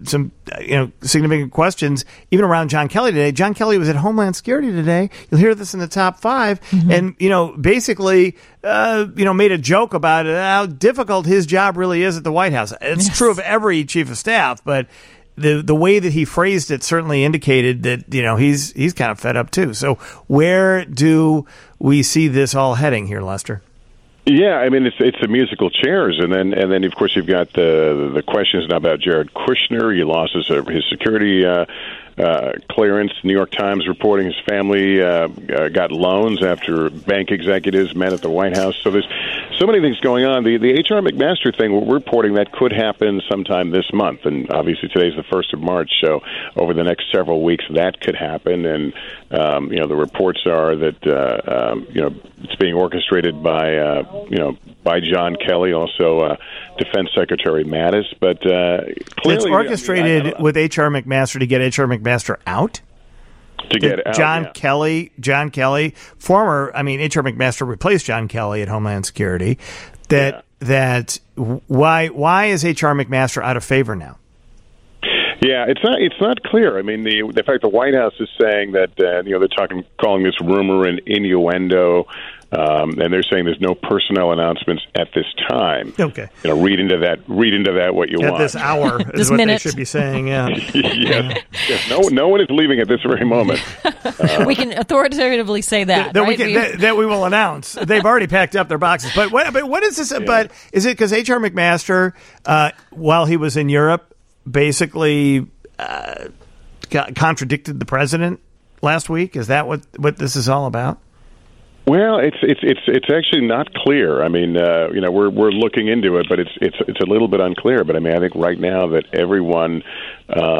significant questions even around John Kelly today. John Kelly was at Homeland Security today. You'll hear this in the top 5, and basically made a joke about how difficult his job really is at the White House. It's true of every chief of staff, but the way that he phrased it certainly indicated that he's kind of fed up too. So where do we see this all heading here, Lester? Yeah, I mean it's the musical chairs, and then of course you've got the questions now about Jared Kushner. He lost his security clearance. New York Times reporting his family got loans after bank executives met at the White House. So there's so many things going on. The H.R. McMaster thing, we're reporting that could happen sometime this month, and obviously today's the 1st of March, so over the next several weeks that could happen. And the reports are that it's being orchestrated by John Kelly, also Defense Secretary Mattis, but clearly it's orchestrated with H.R. McMaster to get H.R. McMaster out. To get out, John Kelly, former. I mean, H.R. McMaster replaced John Kelly at Homeland Security. Why is H.R. McMaster out of favor now? Yeah, it's not clear. I mean, the fact the White House is saying that they're calling this rumor an innuendo. And they're saying there's no personnel announcements at this time. Okay. Read into that what you want. At this hour is what they should be saying, yeah. Yes. No one is leaving at this very moment. We can authoritatively say that. That we will announce. They've already packed up their boxes. But what is this? Yeah. But is it because H.R. McMaster, while he was in Europe, basically contradicted the president last week? Is that what this is all about? Well, it's actually not clear. I mean, we're looking into it, but it's a little bit unclear. But I mean, I think right now that everyone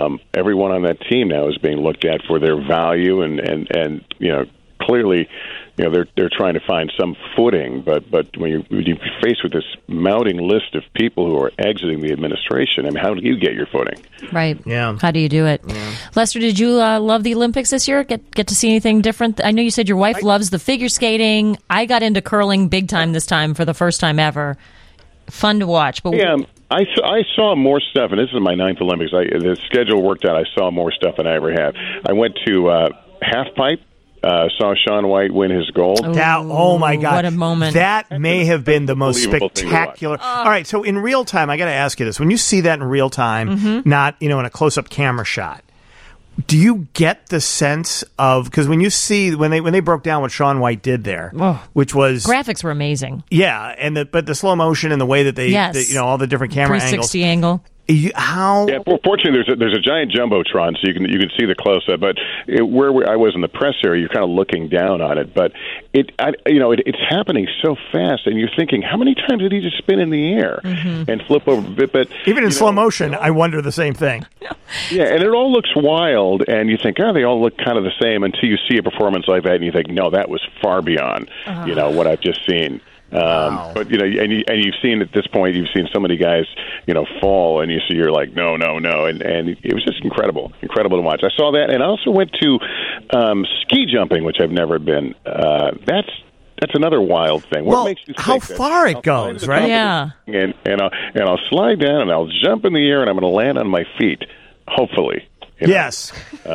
on that team now is being looked at for their value, and clearly they're trying to find some footing. But when you're faced with this mounting list of people who are exiting the administration, I mean, how do you get your footing? Right. Yeah. How do you do it? Yeah. Lester, did you love the Olympics this year? Get to see anything different? I know you said your wife loves the figure skating. I got into curling big time this time for the first time ever. Fun to watch. But yeah, I saw more stuff, and this is my 9th Olympics. The schedule worked out. I saw more stuff than I ever have. I went to half pipe. Saw Shaun White win his gold. Oh my God. What a moment. That may have been the most spectacular. All right, so in real time, I got to ask you this. When you see that in real time, not in a close-up camera shot, do you get the sense of, because when you see when they broke down what Shaun White did there, which was graphics were amazing. Yeah, but the slow motion and the way that they all the different camera 360 angle. Yeah, fortunately, there's a giant jumbotron, so you can see the close up. But where I was in the press area, you're kind of looking down on it. But it's happening so fast, and you're thinking, how many times did he just spin in the air and flip over? But even in slow motion, I wonder the same thing. Yeah, and it all looks wild, and you think, they all look kind of the same until you see a performance like that, and you think, no, that was far beyond what I've just seen. Wow. But you've seen at this point, you've seen so many guys, fall, and you're like, no, and it was just incredible to watch. I saw that, and I also went to ski jumping, which I've never been. That's another wild thing. What makes you think how far it goes, right? Yeah. And I'll slide down and I'll jump in the air and I'm going to land on my feet, hopefully. Yes.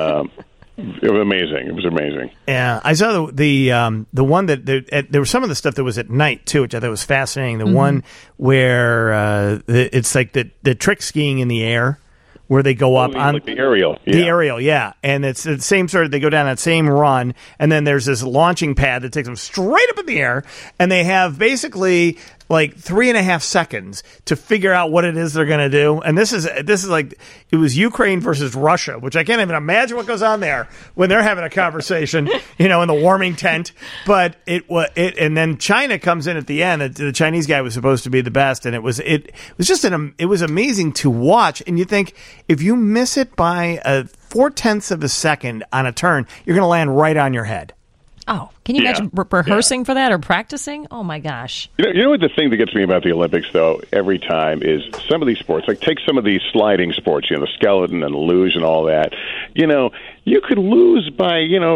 It was amazing. It was amazing. Yeah, I saw the one that there was some of the stuff that was at night too, which I thought was fascinating. The one where it's like the trick skiing in the air, where they go up on like the aerial. Yeah. The aerial, yeah, and it's the same sort of. They go down that same run, and then there's this launching pad that takes them straight up in the air, and they have basically like 3.5 seconds to figure out what it is they're going to do. And this is like, it was Ukraine versus Russia, which I can't even imagine what goes on there when they're having a conversation, in the warming tent. But and then China comes in at the end. The Chinese guy was supposed to be the best, and it was just it was amazing to watch. And you think, if you miss it by 0.4 of a second on a turn, you're going to land right on your head. Oh, can you imagine rehearsing for that or practicing? Oh, my gosh. You know what the thing that gets me about the Olympics, though, every time is some of these sports, like take some of these sliding sports, the skeleton and luge and all that. You could lose by,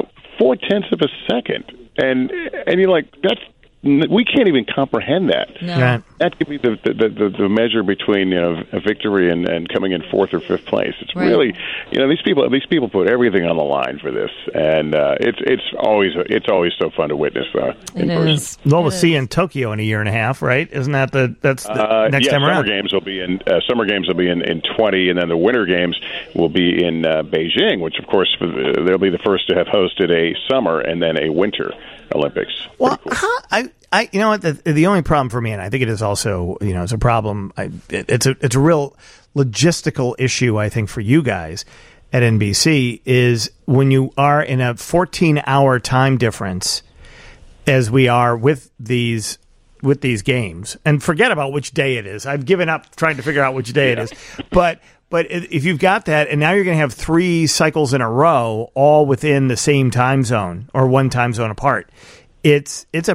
0.4 of a second. And you're like, we can't even comprehend that. No. Right. That could be the measure between a victory and coming in 4th or 5th place. It's really these people put everything on the line for this, and it's always so fun to witness in person. Well, we'll see in Tokyo in a year and a half, right? Isn't that that's the next time around? Summer Games will be in 20, and then the Winter Games will be in Beijing, which of course they'll be the first to have hosted a summer and then a winter Olympics. Well, cool. You know what? The only problem for me, and I think it is also, it's a problem. It's a real logistical issue, I think, for you guys at NBC, is when you are in a 14-hour time difference, as we are with these games, and forget about which day it is. I've given up trying to figure out which day it is, but if you've got that, and now you're going to have 3 cycles in a row, all within the same time zone or one time zone apart. It's because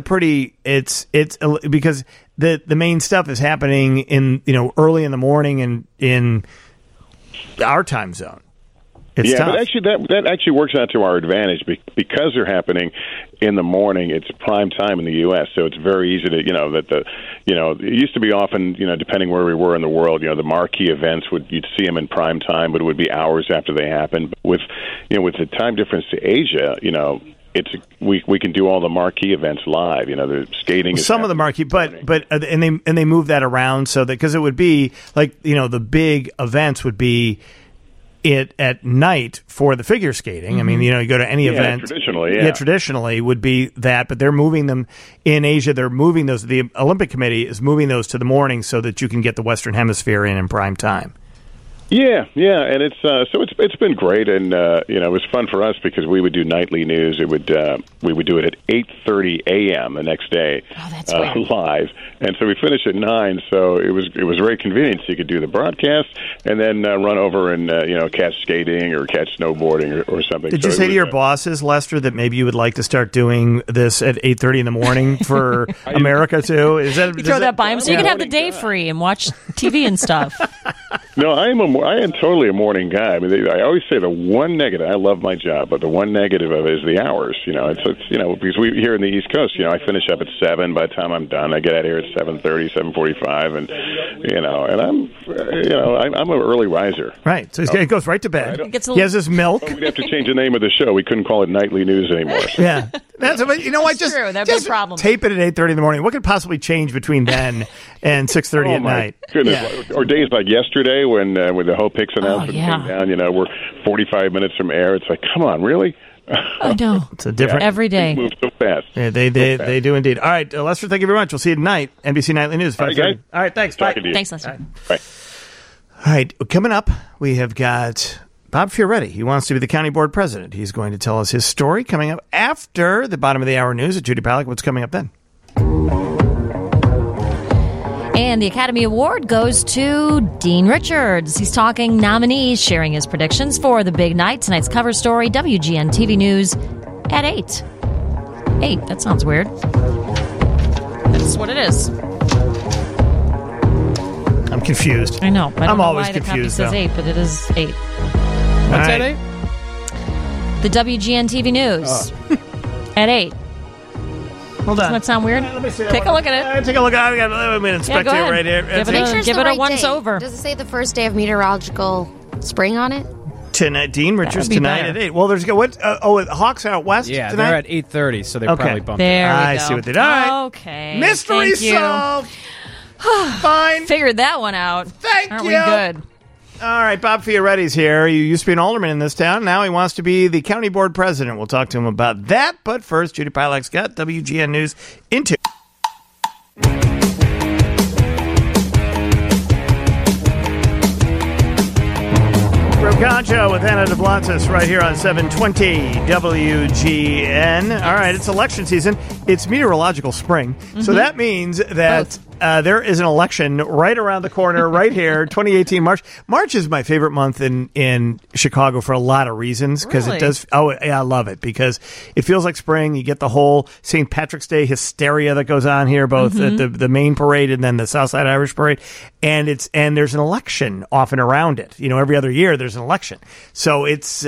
the main stuff is happening in early in the morning and in our time zone. It's tough. But actually that actually works out to our advantage because they're happening in the morning. It's prime time in the U.S., so it's very easy to it used to be often depending where we were in the world, the marquee events you'd see them in prime time, but it would be hours after they happened. But with the time difference to Asia, we can do all the marquee events live. The skating. Some of the marquee, but they move that around so that, because it would be like the big events would be it at night for the figure skating. I mean, you go to any event traditionally would be that, but they're moving them in Asia. They're moving those. The Olympic Committee is moving those to the morning so that you can get the Western Hemisphere in prime time. Yeah, and it's it's been great, and it was fun for us because we would do nightly news. We would do it at 8:30 a.m. the next day, live, and so we finished at 9. So it was very convenient. So you could do the broadcast and then run over and catch skating or catch snowboarding or something. Did you say to your bosses, Lester, that maybe you would like to start doing this at 8:30 in the morning for America too? Is that you throw that by him so you can have the day free and watch TV and stuff? No, I am totally a morning guy. I mean, I always say the one negative. I love my job, but the one negative of it is the hours. It's because we here in the East Coast. I finish up at 7. By the time I'm done, I get out of here at 7:30, 7:45, and I'm an early riser. Right, so he goes right to bed. He has his milk. We'd have to change the name of the show. We couldn't call it Nightly News anymore. Yeah, that's what. Just true. That'd be a problem. Tape it at 8:30 in the morning. What could possibly change between then and 6:30 at night? Goodness, or days like yesterday when the Hope Hicks announcement came down. We're 45 minutes from air. It's like, come on, really? I know. It's a different every day. They move so fast. Yeah, they do indeed. All right, Lester, thank you very much. We'll see you tonight. NBC Nightly News. All right, guys. All right, thanks. Bye. Thanks, Lester. Bye. All right, coming up, we have got Bob Fioretti. He wants to be the county board president. He's going to tell us his story coming up after the bottom of the hour news with Judy Pollack. What's coming up then? And the Academy Award goes to Dean Richards. He's talking nominees, sharing his predictions for the big night. Tonight's cover story, WGN TV News at 8. 8, that sounds weird. That's what it is. I'm confused. I know. I don't know always why confused, the copy says 8, but it is 8. What's at 8? The WGN TV News at 8. Hold on. Doesn't that sound weird? Let me see Take a look at it. Take a look. I'm going to inspect it right here. Give it a once over. Does it say the first day of meteorological spring on it? Tonight, Dean Richards tonight at 8. Well, there's what? Hawks out west. Yeah, tonight? they're at 8:30, so they probably bumped. There we go. I see what they did. All right. Okay. Mystery solved. Fine. Figured that one out. Aren't we good? All right, Bob Fioretti's here. He used to be an alderman in this town. Now he wants to be the county board president. We'll talk to him about that. But first, Judy Pollack's got WGN News into. Concho with Anna DeBlantis right here on 720 WGN. All right, it's election season. It's meteorological spring. Mm-hmm. So that means that there is an election right around the corner, right here, 2018 March. March is my favorite month in Chicago for a lot of reasons because it does. Oh, yeah, I love it because it feels like spring. You get the whole St. Patrick's Day hysteria that goes on here, both at the main parade and then the Southside Irish Parade, and there's an election often around it. Every other year there's an election, so it's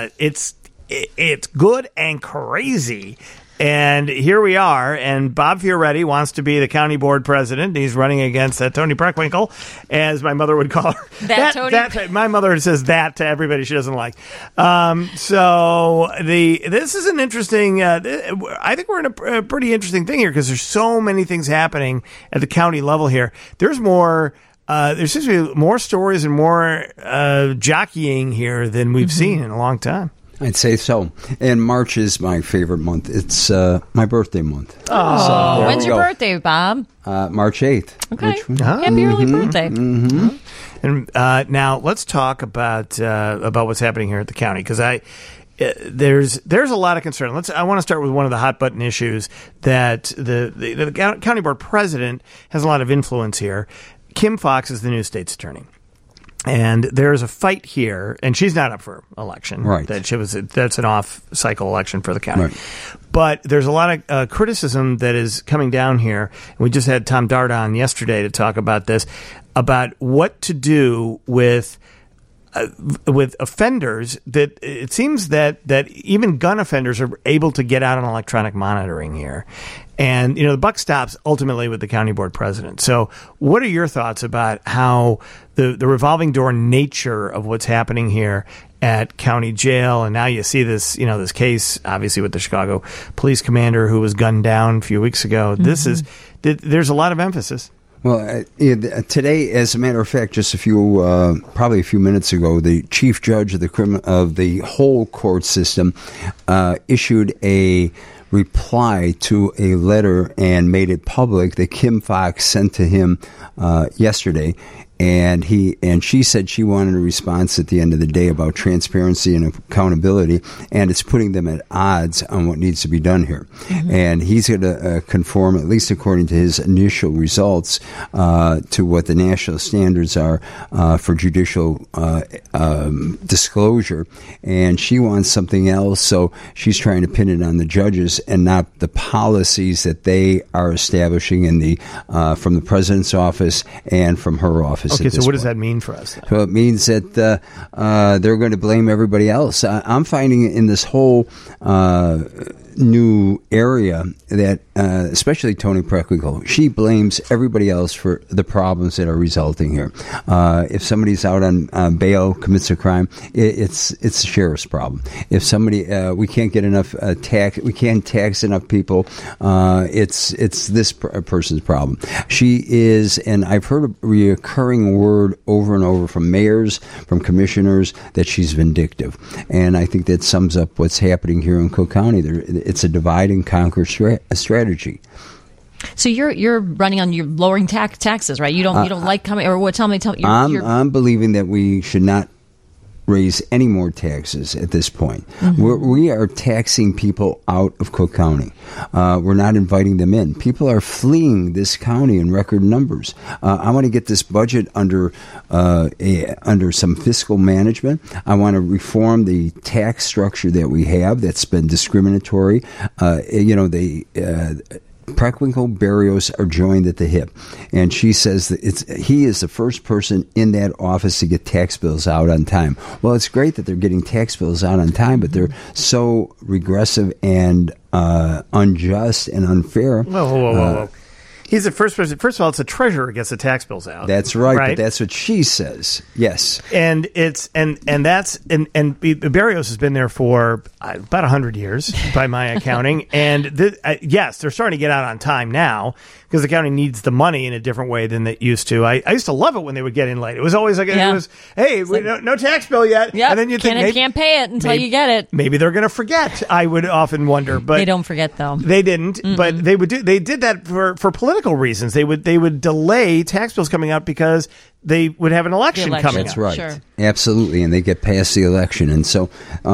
good and crazy. And here we are, and Bob Fioretti wants to be the county board president. He's running against Toni Preckwinkle, as my mother would call her. My mother says that to everybody she doesn't like. So this is an interesting. I think we're in a pretty interesting thing here because there's so many things happening at the county level here. There's more. There seems to be more stories and more jockeying here than we've seen in a long time. I'd say so. And March is my favorite month. It's my birthday month. Oh, so when's your birthday, Bob? March 8th. Okay. Happy early birthday. Mm-hmm. And now let's talk about what's happening here at the county because there's a lot of concern. I want to start with one of the hot button issues that the county board president has a lot of influence here. Kim Foxx is the new state's attorney. And there's a fight here, and she's not up for election. Right. That's an off-cycle election for the county. Right. But there's a lot of criticism that is coming down here. We just had Tom Dart on yesterday to talk about this, about what to do with offenders that it seems that even gun offenders are able to get out on electronic monitoring here. And, the buck stops ultimately with the county board president. So what are your thoughts about how the revolving door nature of what's happening here at county jail? And now you see this, this case, obviously, with the Chicago police commander who was gunned down a few weeks ago. Mm-hmm. There's a lot of emphasis. Well, today, as a matter of fact, just probably a few minutes ago, the chief judge of the whole court system issued a reply to a letter and made it public that Kim Foxx sent to him yesterday. And she said she wanted a response at the end of the day about transparency and accountability, and it's putting them at odds on what needs to be done here. Mm-hmm. And he's going to conform, at least according to his initial results, to what the national standards are for judicial disclosure. And she wants something else, so she's trying to pin it on the judges and not the policies that they are establishing from the president's office and from her office. Okay, so what does that mean for us? So it means that they're going to blame everybody else. I'm finding in this whole new area that, especially Toni Preckwinkle, she blames everybody else for the problems that are resulting here. If somebody's out on bail, commits a crime, it's the sheriff's problem. If somebody we can't get enough we can't tax enough people, it's this person's problem. She is, and I've heard a recurring word over and over from mayors, from commissioners, that she's vindictive, and I think that sums up what's happening here in Cook County. It's a divide and conquer strategy. So you're running on your lowering taxes, right? You don't like coming, or what? Tell me. I'm believing that we should not raise any more taxes at this point. Mm-hmm. We are taxing people out of Cook County. We're not inviting them in. People are fleeing this county in record numbers. I want to get this budget under some fiscal management. I want to reform the tax structure that we have that's been discriminatory. Preckwinkle, Berrios are joined at the hip, and she says that he is the first person in that office to get tax bills out on time. Well, it's great that they're getting tax bills out on time, but they're so regressive and unjust and unfair. Whoa. He's the first person. First of all, it's the treasurer who gets the tax bills out. That's right, but that's what she says. Yes, and Berrios has been there for about 100 years by my accounting, and yes, they're starting to get out on time now because the county needs the money in a different way than it used to. I used to love it when they would get in late. It was always like, no tax bill yet. Yep. And then you think can't pay it until you get it. Maybe they're going to forget. I would often wonder, but they don't forget though. They didn't, but they did that for political reasons. They would delay tax bills coming out because they would have an election coming up. That's right. Sure. Absolutely, and they get past the election, and so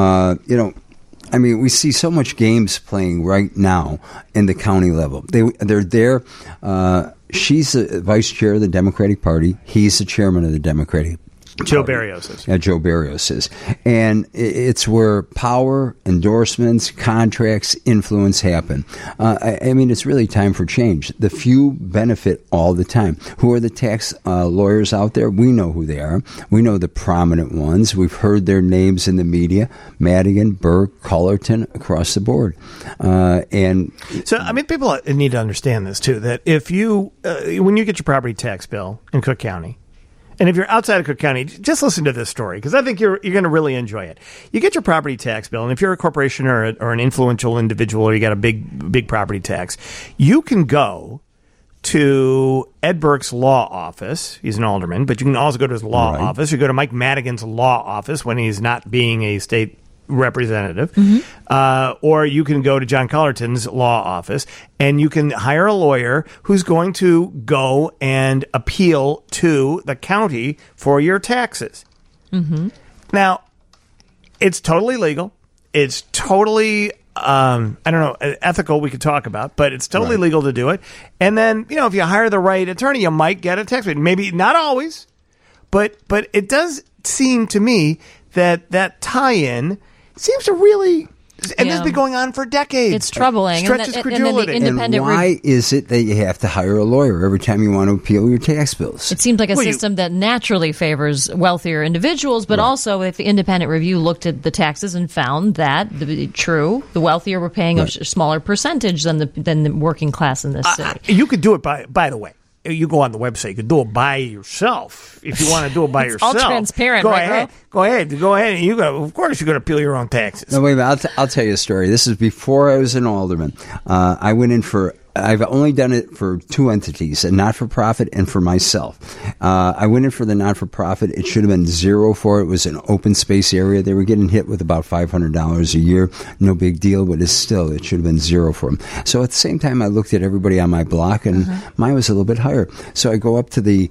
I mean, we see so much games playing right now in the county level. They're there. She's the vice chair of the Democratic Party. He's the chairman of the Democratic Party. Joe Berrios is. Yeah, Joe Berrios is. And it's where power, endorsements, contracts, influence happen. I mean, it's really time for change. The few benefit all the time. Who are the tax lawyers out there? We know who they are. We know the prominent ones. We've heard their names in the media. Madigan, Burke, Cullerton, across the board. So, I mean, people need to understand this, too, that if you, when you get your property tax bill in Cook County, and if you're outside of Cook County, just listen to this story because I think you're going to really enjoy it. You get your property tax bill, and if you're a corporation or an influential individual or you got a big property tax, you can go to Ed Burke's law office. He's an alderman, but you can also go to his law office. You go to Mike Madigan's law office when he's not being a state representative, or you can go to John Cullerton's law office and you can hire a lawyer who's going to go and appeal to the county for your taxes. Mm-hmm. Now, it's totally legal. It's totally, ethical we could talk about, but it's totally legal to do it. And then, if you hire the right attorney, you might get a tax rebate. Maybe not always, but it does seem to me that tie-in seems to really, and this has been going on for decades. It's troubling. Stretches credulity. And why is it that you have to hire a lawyer every time you want to appeal your tax bills? It seems like a system that naturally favors wealthier individuals, but also if the independent review looked at the taxes and found that, the wealthier were paying a smaller percentage than the working class in this city. You could do it by the way. You go on the website. You can do it by yourself if you want to do it by yourself. All transparent. Go ahead. And of course, you're going to appeal your own taxes. No, wait a minute. I'll tell you a story. This is before I was an alderman. I went in for. I've only done it for two entities, a not-for-profit and for myself. I went in for the not-for-profit. It should have been zero for it. It was an open space area. They were getting hit with about $500 a year. No big deal, but it should have been zero for them. So at the same time, I looked at everybody on my block, and mine was a little bit higher. So I go up to the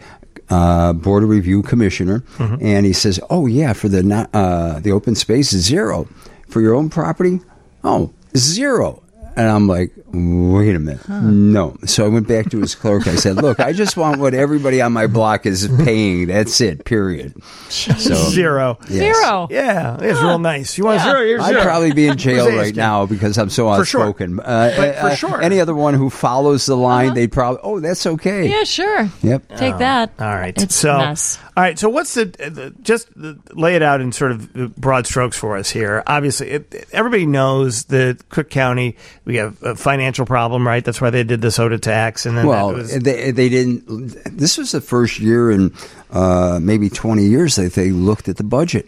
board of review commissioner, and he says, "Oh yeah, for the open space is 0 for your own property. Oh, 0." And I'm like, wait a minute. No. So I went back to his clerk. I said, look, I just want what everybody on my block is paying. That's it, period. So, 0. Yes. 0. Yeah, it's real nice. You want 0? You're 0. I'd probably be in jail right now because I'm so outspoken. For sure. But for sure. Any other one who follows the line, they'd probably, that's okay. Yeah, sure. Yep. Take that. All right. It's a mess. All right. So what's just lay it out in sort of broad strokes for us here. Obviously, everybody knows that Cook County, we have a financial problem, right? That's why they did the soda tax. And then they didn't. This was the first year in maybe 20 years that they looked at the budget.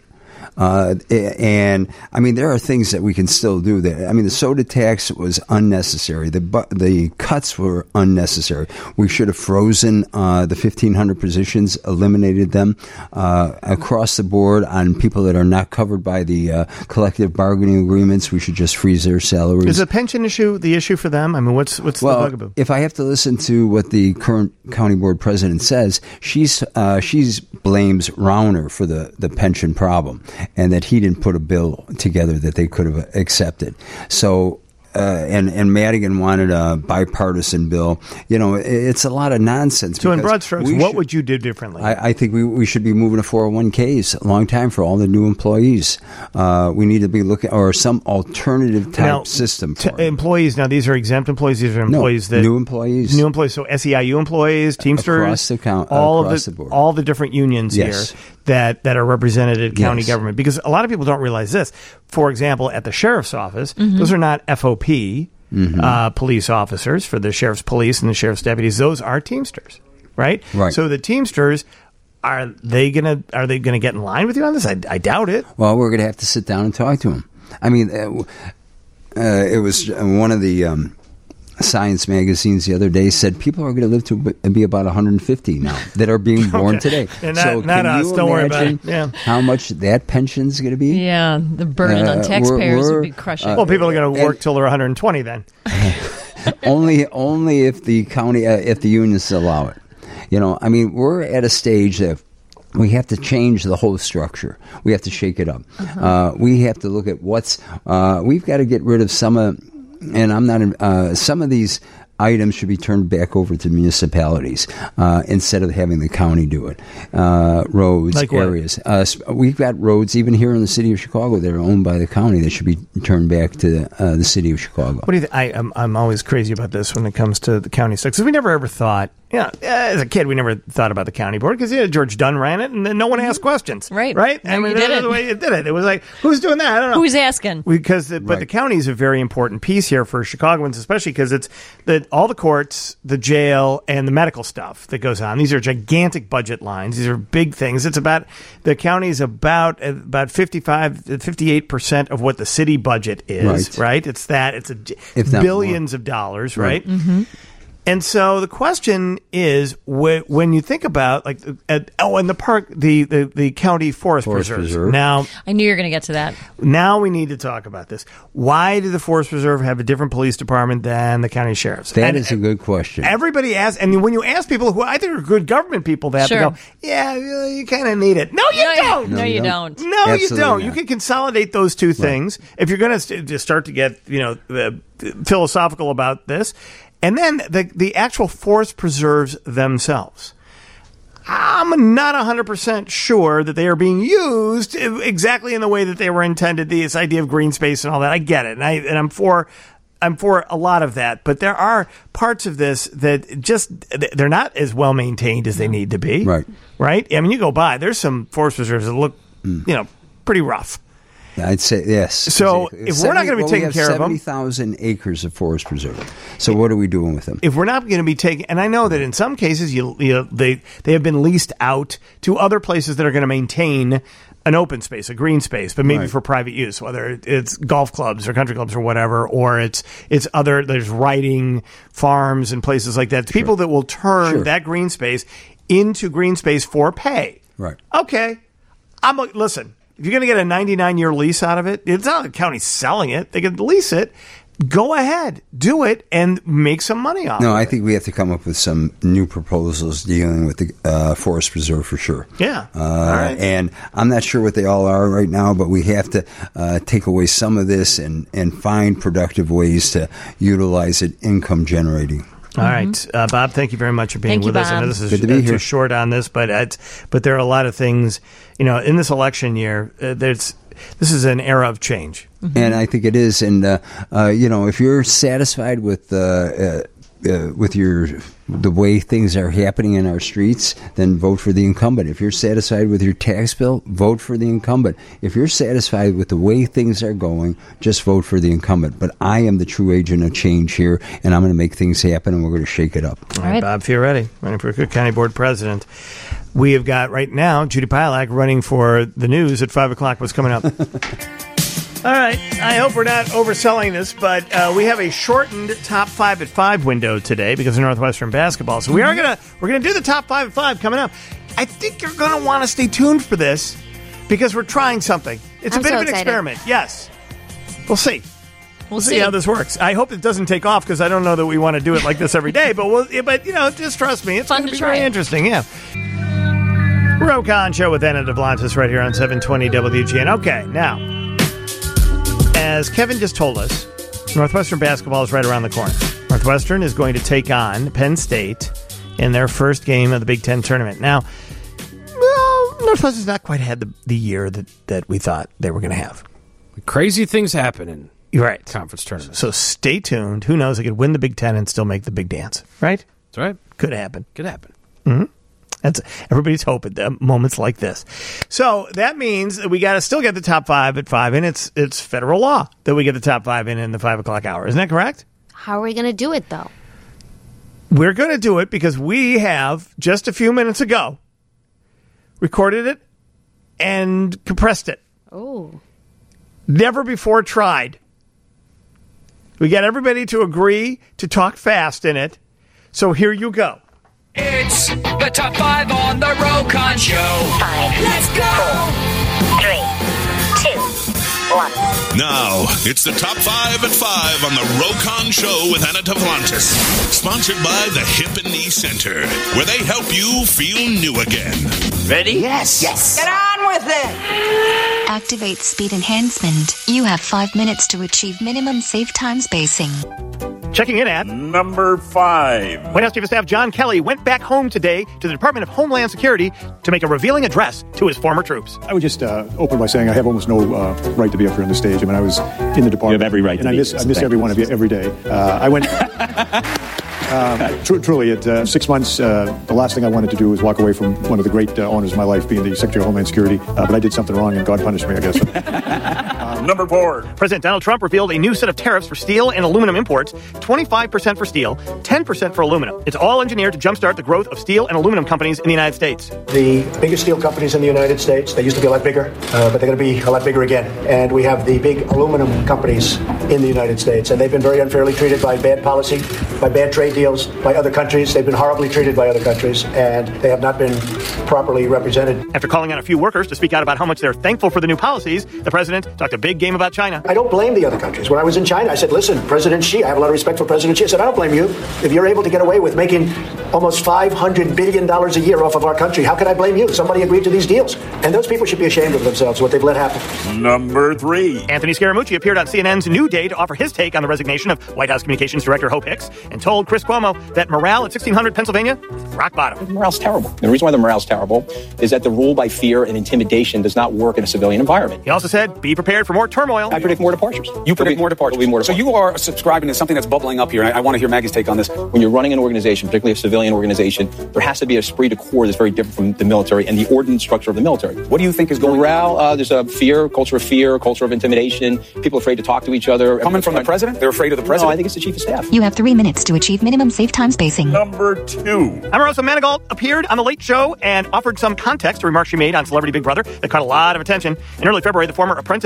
And I mean, there are things that we can still do there. I mean, the soda tax was unnecessary. The cuts were unnecessary. We should have frozen the 1,500 positions, eliminated them across the board on people that are not covered by the collective bargaining agreements. We should just freeze their salaries. Is the pension issue the issue for them? I mean, what's the bugaboo? If I have to listen to what the current county board president says, she's blames Rauner for the pension problem, and that he didn't put a bill together that they could have accepted. So, and Madigan wanted a bipartisan bill. You know, it's a lot of nonsense. So in broad strokes, what would you do differently? I think we should be moving to 401ks a long time for all the new employees. We need to be looking, or some alternative type system for employees. Now, these are exempt employees. These are employees new employees. New employees. So SEIU employees, Teamsters, across the board. All the different unions here that are represented in county government. Because a lot of people don't realize this. For example, at the sheriff's office, those are not FOP police officers for the sheriff's police and the sheriff's deputies. Those are Teamsters, right? So the Teamsters, are they gonna get in line with you on this? I doubt it. Well, we're gonna have to sit down and talk to them. I mean, it was one of the Science magazines the other day said people are going to live to be about 150 now that are being born today. And so not us. Don't worry about it. Yeah. How much that pension's going to be? Yeah, the burden on taxpayers would be crushing. Well, people are going to work till they're 120 then. only if the county, if the unions allow it. You know, I mean, we're at a stage that we have to change the whole structure. We have to shake it up. We have to look at we've got to get rid of some of these items should be turned back over to municipalities instead of having the county do it. Roads, like areas. We've got roads even here in the city of Chicago that are owned by the county that should be turned back to the city of Chicago. What do you think? I'm always crazy about this when it comes to the county stuff, because we never ever thought. Yeah, as a kid, we never thought about the county board because George Dunn ran it, and then no one asked questions. Right. I mean, that's the way it did it. It was like, who's doing that? I don't know. Who's asking? But the county is a very important piece here for Chicagoans, especially because it's all the courts, the jail, and the medical stuff that goes on. These are gigantic budget lines. These are big things. It's about the county is about 58% of what the city budget is. Right. It's that. It's billions of dollars. Right. Mm-hmm. And so the question is, when you think about and the park, the county forest preserve. Now, I knew you were going to get to that. Now we need to talk about this. Why did the forest preserve have a different police department than the county sheriff's? That is a good question. Everybody asks, and when you ask people who I think are good government people, they have to go, yeah, you kind of need it. No, you don't. No, you don't. No, you don't. Not. You can consolidate those two things if you're going to start to get philosophical about this. And then the actual forest preserves themselves. I'm not 100% sure that they are being used exactly in the way that they were intended. This idea of green space and all that, I get it, and I'm for a lot of that. But there are parts of this that they're not as well maintained as they need to be. Right. I mean, you go by. There's some forest preserves that look, pretty rough. I'd say yes. So if we're not going to be taking care of them, 70,000 acres of forest preserve. So what are we doing with them? If we're not going to be taking, and I know that in some cases they have been leased out to other places that are going to maintain an open space, a green space, but maybe for private use, whether it's golf clubs or country clubs or whatever, or it's there's riding farms and places like that. People that will turn that green space into green space for pay. Right. Okay. Listen. If you're going to get a 99-year lease out of it, it's not the county selling it. They can lease it. go ahead, do it, and make some money off No, it. I think we have to come up with some new proposals dealing with the forest preserve for sure. Yeah. All right. And I'm not sure what they all are right now, but we have to take away some of this and find productive ways to utilize it income generating. All right, Bob. Thank you very much for being with us. I know this is good to be here. Too short on this, but there are a lot of things. In this election year, this is an era of change, and I think it is. And if you're satisfied with the way things are happening in our streets, then vote for the incumbent. If you're satisfied with your tax bill, vote for the incumbent. If you're satisfied with the way things are going, just vote for the incumbent. But I am the true agent of change here, and I'm going to make things happen, and we're going to shake it up. All right, Bob Fioretti, running for Cook County Board President. We have got right now Judy Pilak running for the news at 5 o'clock. What's coming up? All right. I hope we're not overselling this, but we have a shortened top 5 at 5 window today because of Northwestern basketball. So we're gonna do the top 5 at 5 coming up. I think you're gonna want to stay tuned for this because we're trying something. It's a bit of an experiment. Yes. We'll see. We'll see how this works. I hope it doesn't take off because I don't know that we want to do it like this every day. But just trust me, it's going to be very interesting. Yeah. Rokon Show with Anna Duplantis right here on 720 WGN. Okay, now, as Kevin just told us, Northwestern basketball is right around the corner. Northwestern is going to take on Penn State in their first game of the Big Ten tournament. Now, Northwestern's not quite had the year that we thought they were going to have. Crazy things happen in right. conference tournaments. So stay tuned. Who knows? They could win the Big Ten and still make the big dance, right? That's right. Could happen. Could happen. Mm-hmm. That's everybody's hope at moments like this. So that means that we got to still get the top 5 at 5, and it's federal law that we get the top 5 in the 5 o'clock hour. Isn't that correct? How are we going to do it, though? We're going to do it because we have, just a few minutes ago, recorded it and compressed it. Oh. Never before tried. We got everybody to agree to talk fast in it. So here you go. It's the top 5 on the Rokon Show. 5. Let's go. 4, 3, 2, 1. Now, it's the top 5 at 5 on the Rokon Show with Anna Duplantis. Sponsored by the Hip and Knee Center, where they help you feel new again. Ready? Yes. Get on with it. Activate speed enhancement. You have 5 minutes to achieve minimum safe time spacing. Checking in at number 5. White House Chief of Staff John Kelly went back home today to the Department of Homeland Security to make a revealing address to his former troops. I would just open by saying I have almost no right to be up here on the stage. I mean, I was in the department. You have every right to be. I miss every one of you every day. I went... Truly, at 6 months, the last thing I wanted to do was walk away from one of the great honors of my life, being the Secretary of Homeland Security. But I did something wrong, and God punished me, I guess. Number 4. President Donald Trump revealed a new set of tariffs for steel and aluminum imports, 25% for steel, 10% for aluminum. It's all engineered to jumpstart the growth of steel and aluminum companies in the United States. The biggest steel companies in the United States, they used to be a lot bigger, but they're going to be a lot bigger again. And we have the big aluminum companies in the United States, and they've been very unfairly treated by bad policy, by bad trade deals, by other countries. They've been horribly treated by other countries, and they have not been properly represented. After calling on a few workers to speak out about how much they're thankful for the new policies, the president talked a big game about China. I don't blame the other countries. When I was in China, I said, listen, President Xi, I have a lot of respect for President Xi. I said, I don't blame you. If you're able to get away with making almost $500 billion a year off of our country, how could I blame you? Somebody agreed to these deals. And those people should be ashamed of themselves, what they've let happen. Number 3. Anthony Scaramucci appeared on CNN's New Day to offer his take on the resignation of White House Communications Director Hope Hicks and told Chris Cuomo that morale at 1600 Pennsylvania, rock bottom. The morale's terrible. And the reason why the morale's terrible is that the rule by fear and intimidation does not work in a civilian environment. He also said, be prepared for more turmoil. I predict more departures. You predict more departures. So you are subscribing to something that's bubbling up here, and I want to hear Maggie's take on this. When you're running an organization, particularly a civilian organization, there has to be a esprit de corps that's very different from the military and the ordinance structure of the military. What do you think is going on? There's a culture of intimidation, people afraid to talk to each other. Coming from the president? They're afraid of the president? No, I think it's the chief of staff. You have 3 minutes to achieve minimum safe time spacing. Number 2. Omarosa Manigault appeared on The Late Show and offered some context to remarks she made on Celebrity Big Brother that caught a lot of attention. In early February, the former Apprentice star and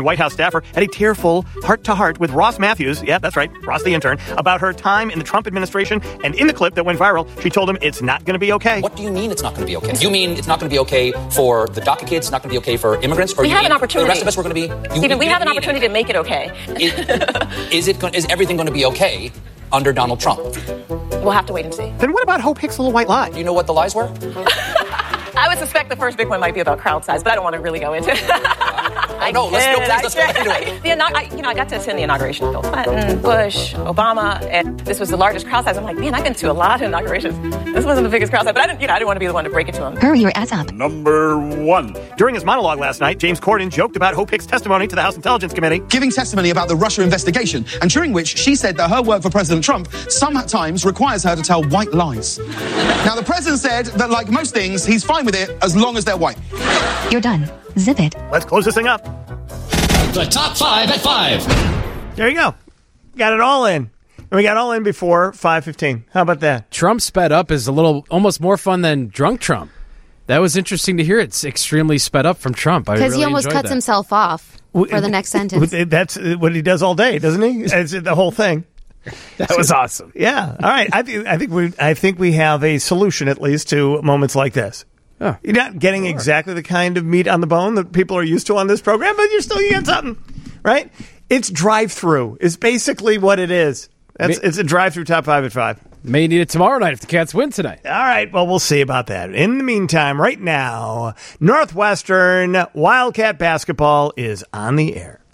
White House staffer had a tearful heart-to-heart with Ross Matthews, yeah, that's right, Ross the intern, about her time in the Trump administration. And in the clip that went viral, she told him it's not going to be okay. What do you mean it's not going to be okay? You mean it's not going to be okay for the DACA kids, it's not going to be okay for immigrants? Or we you have mean an opportunity. the rest of us, we're going to be... Stephen, we have an opportunity to make it okay. Is everything going to be okay under Donald Trump? We'll have to wait and see. Then what about Hope Hicks' little white lie? Do you know what the lies were? I would suspect the first big one might be about crowd size, but I don't want to really go into it. Let's go into it. I got to attend the inauguration of Bill Clinton, Bush, Obama, and this was the largest crowd size. I'm like, man, I've been to a lot of inaugurations. This wasn't the biggest crowd size, but I didn't want to be the one to break it to him. Hurry your ass up. Number 1. During his monologue last night, James Corden joked about Hope Hicks' testimony to the House Intelligence Committee. Giving testimony about the Russia investigation, and during which she said that her work for President Trump sometimes requires her to tell white lies. Now, the president said that, like most things, he's fine with it as long as they're white. You're done. Zip it. Let's close this thing up. The top 5 at 5. There you go. Got it all in. And we got all in before 5:15. How about that? Trump sped up is almost more fun than drunk Trump. That was interesting to hear. It's extremely sped up from Trump. Because he almost cuts himself off for the next sentence. That's what he does all day, doesn't he? It's the whole thing. That was awesome. Yeah. All right. I think we have a solution at least to moments like this. Oh, you're not getting exactly the kind of meat on the bone that people are used to on this program, but you get something, right? It's drive-through is basically what it is. It's a drive-through top 5 at 5. May need it tomorrow night if the Cats win tonight. All right, well, we'll see about that. In the meantime, right now, Northwestern Wildcat basketball is on the air.